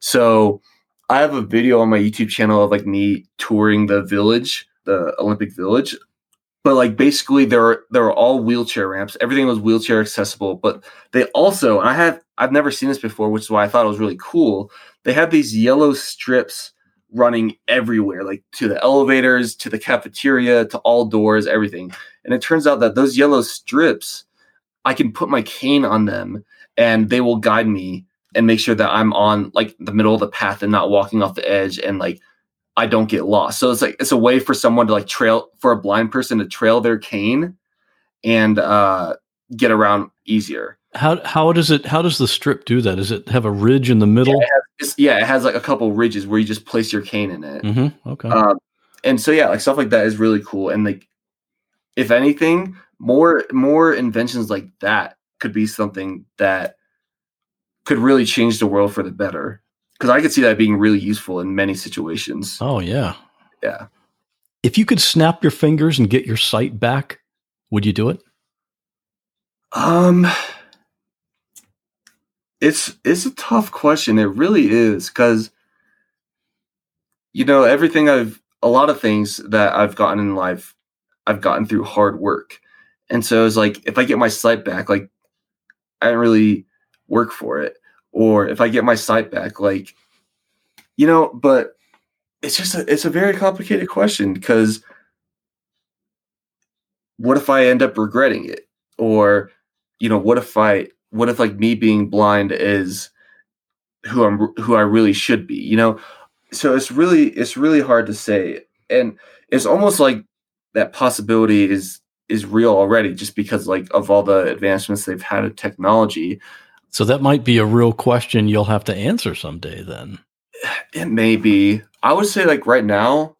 So I have a video on my YouTube channel of like me touring the village, the Olympic Village. But like basically there are there are all wheelchair ramps. Everything was wheelchair accessible. But they also, and I have I've never seen this before, which is why I thought it was really cool. They had these yellow strips running everywhere, like to the elevators, to the cafeteria, to all doors, everything. And it turns out that those yellow strips, I can put my cane on them and they will guide me and make sure that I'm on like the middle of the path and not walking off the edge, and like I don't get lost. So it's like it's a way for someone to like trail, for a blind person to trail their cane and uh, get around easier. How how does it how does the strip do that? Does it have a ridge in the middle? Yeah, it has, it's, yeah, it has like a couple ridges where you just place your cane in it. Mm-hmm. Okay. Um, and so yeah, like stuff like that is really cool. And like, if anything, more more inventions like that could be something that could really change the world for the better. Because I could see that being really useful in many situations. Oh yeah. Yeah. If you could snap your fingers and get your sight back, would you do it? Um, it's it's a tough question. It really is, because you know everything I've a lot of things that I've gotten in life, I've gotten through hard work, and so it's like if I get my sight back, like I didn't really work for it, or if I get my sight back, like you know, but it's just a, it's a very complicated question, because what if I end up regretting it? Or, you know, what if I, what if like me being blind is who I'm, who I really should be, you know? So it's really, it's really hard to say. And it's almost like that possibility is, is real already, just because like of all the advancements they've had in technology. So that might be a real question you'll have to answer someday then. It may be. I would say like right now,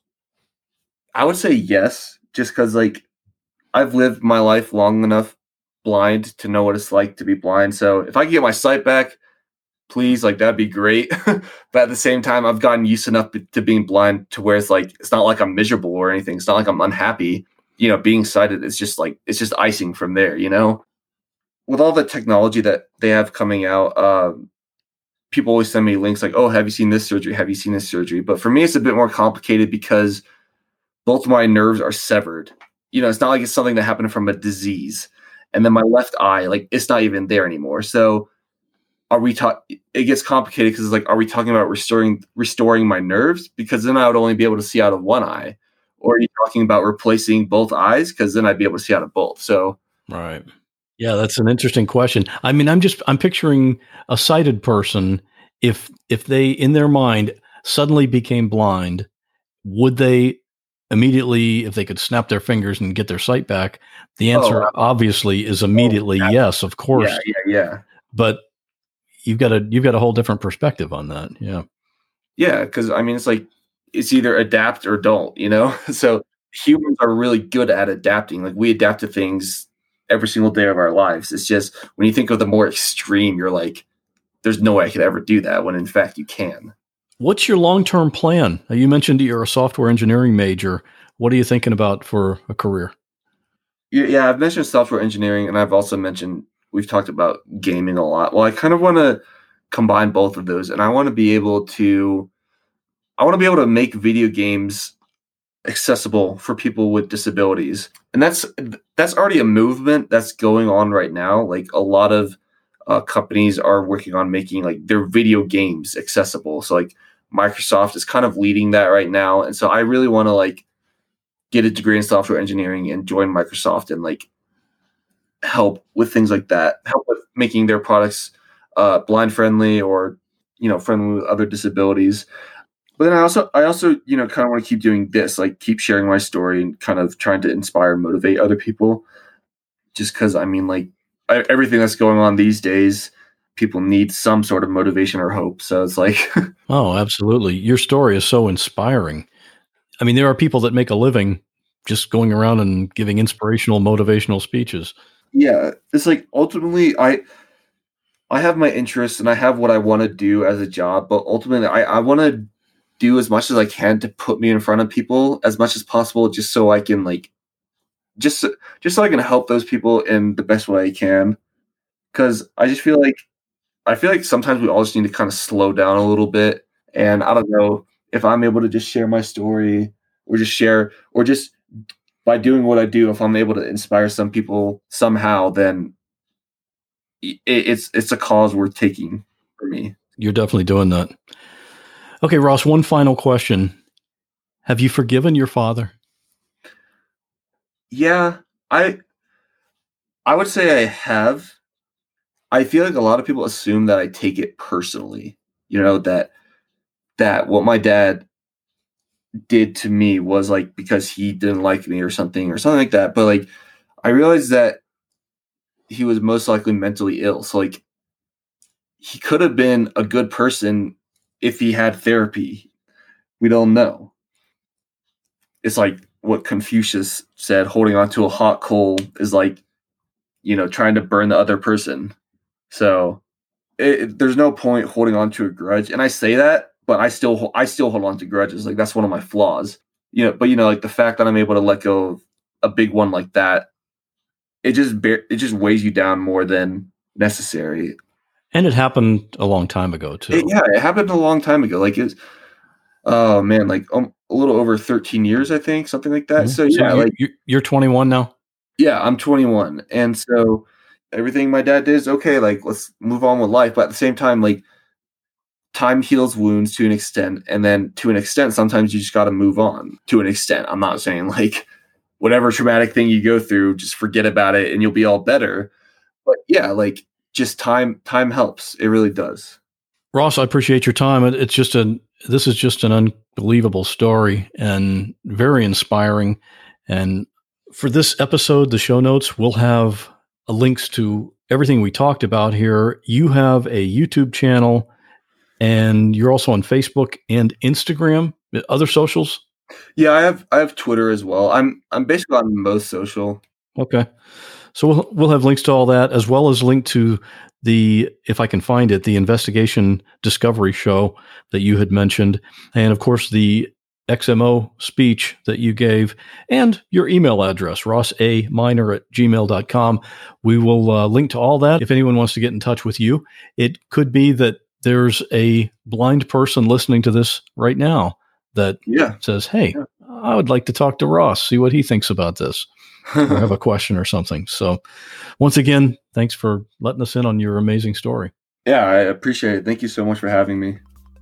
I would say yes, just because like I've lived my life long enough blind to know what it's like to be blind. So if I could get my sight back, please, like that'd be great. But at the same time, I've gotten used enough to being blind to where it's like, it's not like I'm miserable or anything. It's not like I'm unhappy. You know, being sighted is just like, it's just icing from there, you know? With all the technology that they have coming out, um, people always send me links like, oh, have you seen this surgery? Have you seen this surgery? But for me, it's a bit more complicated because both my nerves are severed. You know, it's not like it's something that happened from a disease. And then my left eye, like it's not even there anymore. So are we talking, it gets complicated because it's like, are we talking about restoring, restoring my nerves? Because then I would only be able to see out of one eye. Or are you talking about replacing both eyes? Because then I'd be able to see out of both. So, right. Yeah, that's an interesting question. I mean, I'm just, I'm picturing a sighted person. If, if they, in their mind, suddenly became blind, would they immediately, if they could snap their fingers and get their sight back? The answer oh, obviously is immediately oh, yes, of course. Yeah, yeah, yeah. But you've got a, you've got a whole different perspective on that. Yeah. Yeah. Cause I mean, it's like, it's either adapt or don't, you know? So humans are really good at adapting. Like we adapt to things every single day of our lives. It's just when you think of the more extreme, you're like, there's no way I could ever do that, when in fact you can. What's your long-term plan? You mentioned you're a software engineering major. What are you thinking about for a career? Yeah, I've mentioned software engineering, and I've also mentioned, we've talked about gaming a lot. Well, I kind of want to combine both of those, and I want to be able to, I want to be able to make video games accessible for people with disabilities. And that's that's already a movement that's going on right now. Like a lot of uh, companies are working on making like their video games accessible. So like Microsoft is kind of leading that right now. And so I really want to like get a degree in software engineering and join Microsoft and like help with things like that, help with making their products uh, blind friendly or, you know, friendly with other disabilities. But then I also, I also, you know, kind of want to keep doing this, like keep sharing my story and kind of trying to inspire and motivate other people. Just because, I mean, like I, everything that's going on these days, people need some sort of motivation or hope. So it's like, oh, absolutely. Your story is so inspiring. I mean, there are people that make a living just going around and giving inspirational, motivational speeches. Yeah, it's like ultimately, I, I have my interests and I have what I want to do as a job, but ultimately, I, I want to do as much as I can to put me in front of people as much as possible, just so I can like, just just so I can help those people in the best way I can. Because I just feel like, I feel like sometimes we all just need to kind of slow down a little bit. And I don't know if I'm able to just share my story or just share, or just by doing what I do, if I'm able to inspire some people somehow, then it, it's it's a cause worth taking for me. You're definitely doing that. Okay, Ross, one final question. Have you forgiven your father? Yeah, I I would say I have. I feel like a lot of people assume that I take it personally. You know, that that what my dad did to me was like because he didn't like me or something or something like that. But like I realized that he was most likely mentally ill. So like he could have been a good person if he had therapy. We don't know. It's like what Confucius said, holding on to a hot coal is like, you know, trying to burn the other person. So it, it, there's no point holding on to a grudge. And I say that, but I still, I still hold on to grudges. Like that's one of my flaws, you know, but you know, like the fact that I'm able to let go of a big one like that, it just, bear, it just weighs you down more than necessary. And it happened a long time ago too. It, yeah. It happened a long time ago. Like it's, oh man, like um, a little over thirteen years, I think, something like that. Mm-hmm. So yeah, so like you're, you're twenty-one now. Yeah, I'm twenty-one, and so everything my dad did is okay. Like let's move on with life, but at the same time, like time heals wounds to an extent, and then to an extent, sometimes you just got to move on. To an extent, I'm not saying like whatever traumatic thing you go through, just forget about it and you'll be all better. But yeah, like just time, time helps. It really does. Ross, I appreciate your time. It's just a, this is just an unbelievable story and very inspiring. And for this episode, the show notes will have links to everything we talked about here, you have a YouTube channel and you're also on Facebook and Instagram, other socials. Yeah, I have I have Twitter as well. I'm I'm basically on most social. Okay. So we'll we'll have links to all that, as well as link to the, if I can find it, the Investigation Discovery show that you had mentioned. And of course, the X M O speech that you gave, and your email address, ross a miner at gmail dot com. We will uh, link to all that if anyone wants to get in touch with you. It could be that there's a blind person listening to this right now that yeah. says, hey, yeah. I would like to talk to Ross, see what he thinks about this, or have a question or something. So once again, thanks for letting us in on your amazing story. Yeah, I appreciate it. Thank you so much for having me.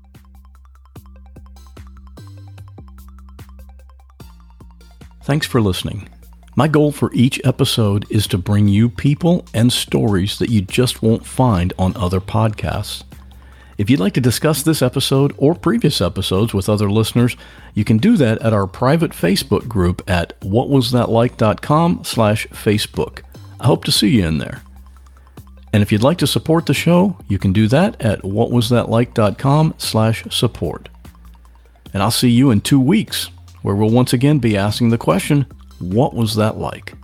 Thanks for listening. My goal for each episode is to bring you people and stories that you just won't find on other podcasts. If you'd like to discuss this episode or previous episodes with other listeners, you can do that at our private Facebook group at whatwasthatlike.com slash Facebook. I hope to see you in there. And if you'd like to support the show, you can do that at whatwasthatlike.com slash support. And I'll see you in two weeks, where we'll once again be asking the question, what was that like?